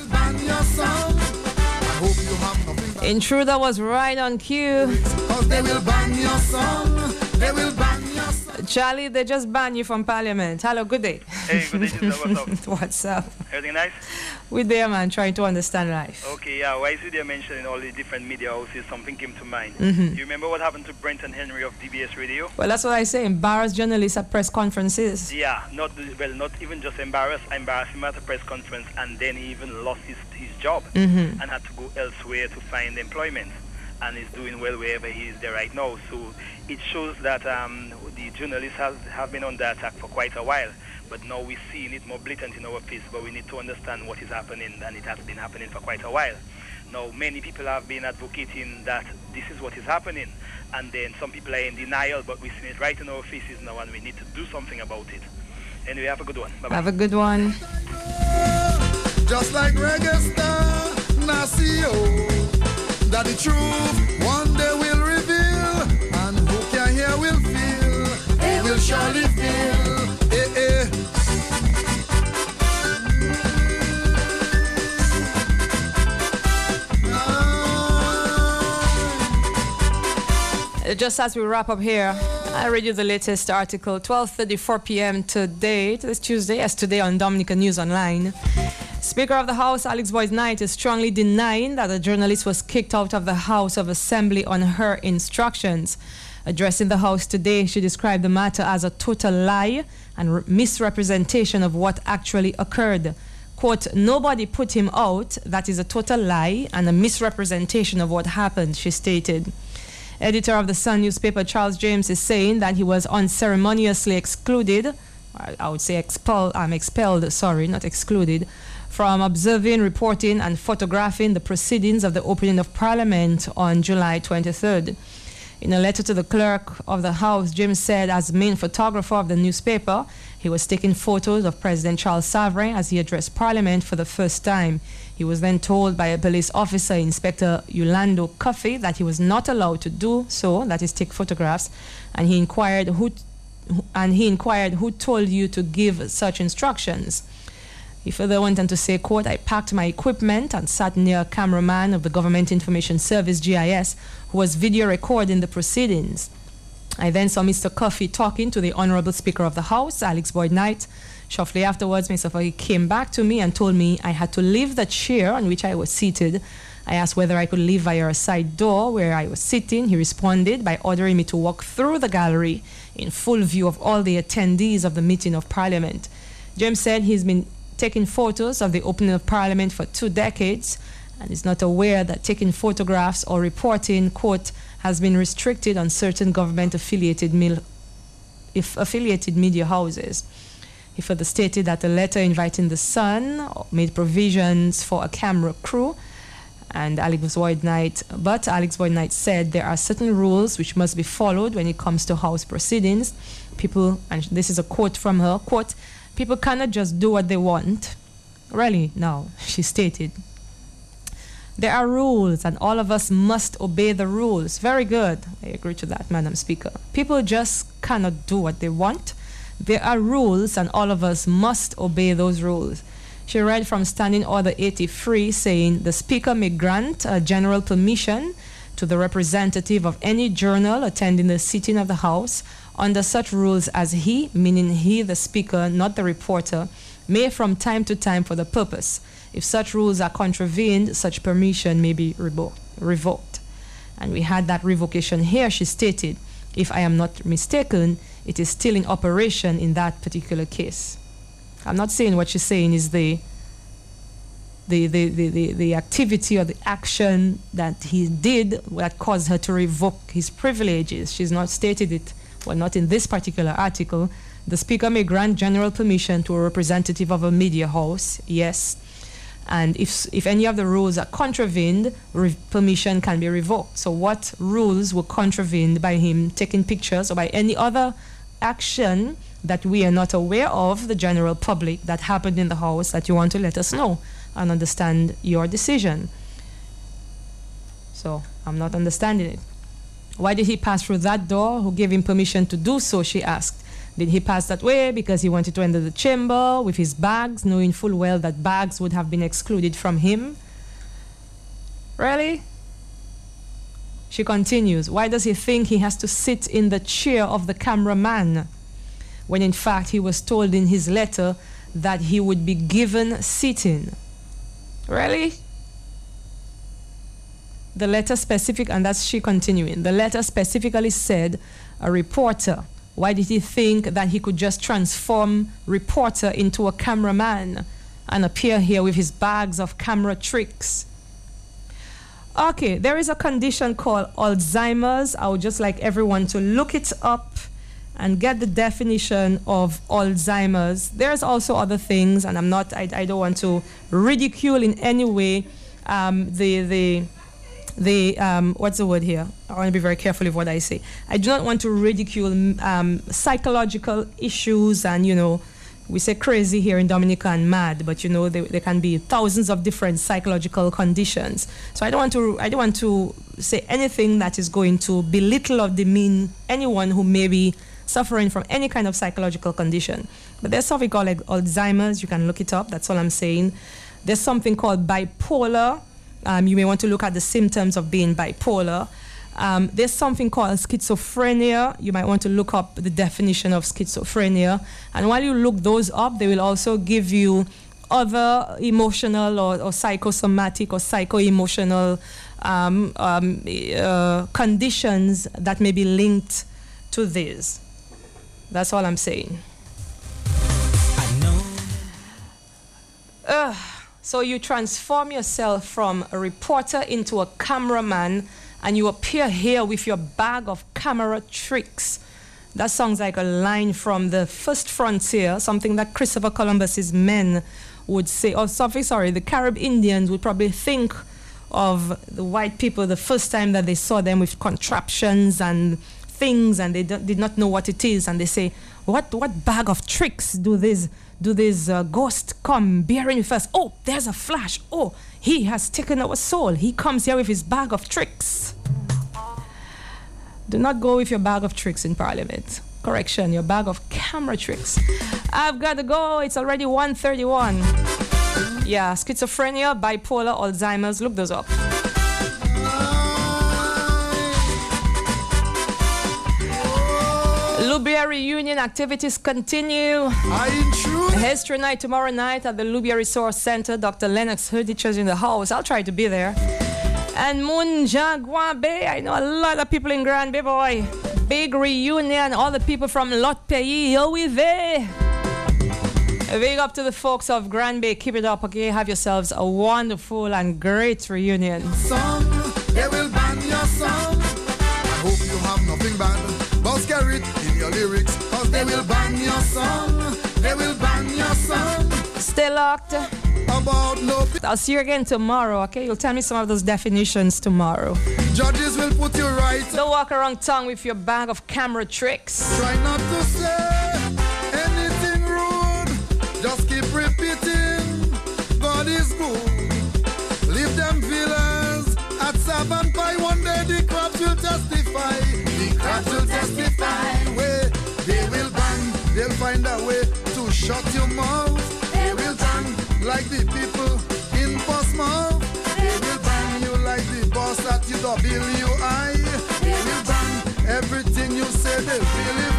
Intruder was right on cue. They will ban your song. They will ban your song. Charlie, they just banned you from Parliament. Hello, good day. Hey, good day, Giselle. What's up? What's up? Everything nice? We're there, man, trying to understand life. Okay, yeah. Why is it they're mentioning all the different media houses? Something came to mind. Mm-hmm. You remember what happened to Brenton Henry of D B S Radio? Well, that's what I say. Embarrass journalists at press conferences. Yeah, not well, not even just embarrass. Embarrass him at a press conference, and then he even lost his his job Mm-hmm. and had to go elsewhere to find employment. And is doing well wherever he is there right now. So it shows that um, the journalists have, have been under attack for quite a while. But now we're seeing it more blatant in our face. But we need to understand what is happening, and it has been happening for quite a while. Now, many people have been advocating that this is what is happening. And then some people are in denial, but we're seeing it right in our faces now, and we need to do something about it. Anyway, have a good one. Bye-bye. Have a good one. Just like reggae star, Nasio. That the truth one day will reveal, and who can hear will feel, they will surely feel. Eh, eh. Just as we wrap up here, I read you the latest article, twelve thirty-four p.m. today, this Tuesday, as today on Dominica News Online. Speaker of the House, Alex Boyd Knight, is strongly denying that a journalist was kicked out of the House of Assembly on her instructions. Addressing the House today, she described the matter as a total lie and misrepresentation of what actually occurred. Quote, nobody put him out. That is a total lie and a misrepresentation of what happened, she stated. Editor of the Sun newspaper, Charles James, is saying that he was unceremoniously excluded, I would say expelled, I'm expelled, sorry, not excluded, from observing, reporting, and photographing the proceedings of the opening of Parliament on July twenty-third. In a letter to the clerk of the House, James said as main photographer of the newspaper, he was taking photos of President Charles Savarin as he addressed Parliament for the first time. He was then told by a police officer, Inspector Yolando Coffey, that he was not allowed to do so, that is, take photographs, and he inquired who, and he inquired who told you to give such instructions. He further went on to say, quote, I packed my equipment and sat near a cameraman of the Government Information Service, G I S, who was video recording the proceedings. I then saw Mister Coffey talking to the Honorable Speaker of the House, Alex Boyd Knight. Shortly afterwards, Mister Coffey came back to me and told me I had to leave the chair on which I was seated. I asked whether I could leave via a side door where I was sitting. He responded by ordering me to walk through the gallery in full view of all the attendees of the meeting of Parliament. James said he's been taking photos of the opening of Parliament for two decades and is not aware that taking photographs or reporting, quote, has been restricted on certain government-affiliated mil- if affiliated media houses. He further stated that a letter inviting the Sun made provisions for a camera crew, and Alex Boyd Knight, but Alex Boyd Knight said there are certain rules which must be followed when it comes to House proceedings. People, and this is a quote from her, quote, people cannot just do what they want. Really, no, she stated. There are rules, and all of us must obey the rules. Very good. I agree to that, Madam Speaker. People just cannot do what they want. There are rules, and all of us must obey those rules. She read from Standing Order eighty-three, saying, the Speaker may grant a general permission to the representative of any journal attending the sitting of the House under such rules as he, meaning he, the Speaker, not the reporter, may from time to time for the purpose. If such rules are contravened, such permission may be revo- revoked. And we had that revocation here. She stated, if I am not mistaken, it is still in operation in that particular case. I'm not saying what she's saying is the the, the, the, the, the activity or the action that he did that caused her to revoke his privileges. She's not stated it, well, not in this particular article. The Speaker may grant general permission to a representative of a media house, yes. And if if any of the rules are contravened, re- permission can be revoked. So what rules were contravened by him taking pictures or by any other action that we are not aware of, the general public, that happened in the House that you want to let us know and understand your decision? So I'm not understanding it. Why did he pass through that door? Who gave him permission to do so, she asked. Did he pass that way because he wanted to enter the chamber with his bags, knowing full well that bags would have been excluded from him? Really? She continues, why does he think he has to sit in the chair of the cameraman when in fact he was told in his letter that he would be given sitting? Really? The letter specific, and that's she continuing, the letter specifically said a reporter. Why did he think that he could just transform reporter into a cameraman and appear here with his bags of camera tricks? Okay, there is a condition called Alzheimer's. I would just like everyone to look it up and get the definition of Alzheimer's. There's also other things, and I'm not, I, I don't want to ridicule in any way um, the, the, the um, what's the word here? I want to be very careful with what I say. I do not want to ridicule um, psychological issues, and, you know, we say crazy here in Dominica and mad, but, you know, there, there can be thousands of different psychological conditions. So I don't want to, I don't want to say anything that is going to belittle or demean anyone who may be suffering from any kind of psychological condition. But there's something called like Alzheimer's. You can look it up. That's all I'm saying. There's something called bipolar. Um, you may want to look at the symptoms of being bipolar. Um, there's something called schizophrenia. You might want to look up the definition of schizophrenia. And while you look those up, they will also give you other emotional or, or psychosomatic or psycho-emotional um, um, uh, conditions that may be linked to this. That's all I'm saying. I know. Uh, so you transform yourself from a reporter into a cameraman, and you appear here with your bag of camera tricks. That sounds like a line from The First Frontier, something that Christopher Columbus's men would say, or something, sorry, the Carib Indians would probably think of the white people the first time that they saw them with contraptions and things, and they don't, did not know what it is, and they say, what what bag of tricks do these do these uh, ghosts come bearing with us? Oh, there's a flash. Oh, he has taken our soul. He comes here with his bag of tricks. Do not go with your bag of tricks in Parliament. Correction, your bag of camera tricks. I've got to go. It's already one thirty-one. Yeah, schizophrenia, bipolar, Alzheimer's. Look those up. Lubia reunion activities continue. History night tomorrow night at the Lubia Resource Center. Doctor Lennox Herditcher's in the house. I'll try to be there. And Munjagwa Bay. I know a lot of people in Grand Bay, boy. Big reunion. All the people from Lot Pays. Here we there. Big up to the folks of Grand Bay. Keep it up, okay? Have yourselves a wonderful and great reunion. Song, they will ban your song. I hope you have nothing bad. But scare it in your lyrics, cause they will ban your song. They will ban your song. Stay locked. About no. I'll see you again tomorrow, okay? You'll tell me some of those definitions tomorrow. Judges will put you right. Don't walk around town with your bag of camera tricks. Try not to say anything rude. Just keep repeating. God is good. Leave them villas at seven by one day. The crowds will testify. The crowds will testify. Way they will ban. They'll find a way to shut your mouth. They will ban like the people in Portsmouth. They will ban you like the boss at U W I. They will ban everything you say. They really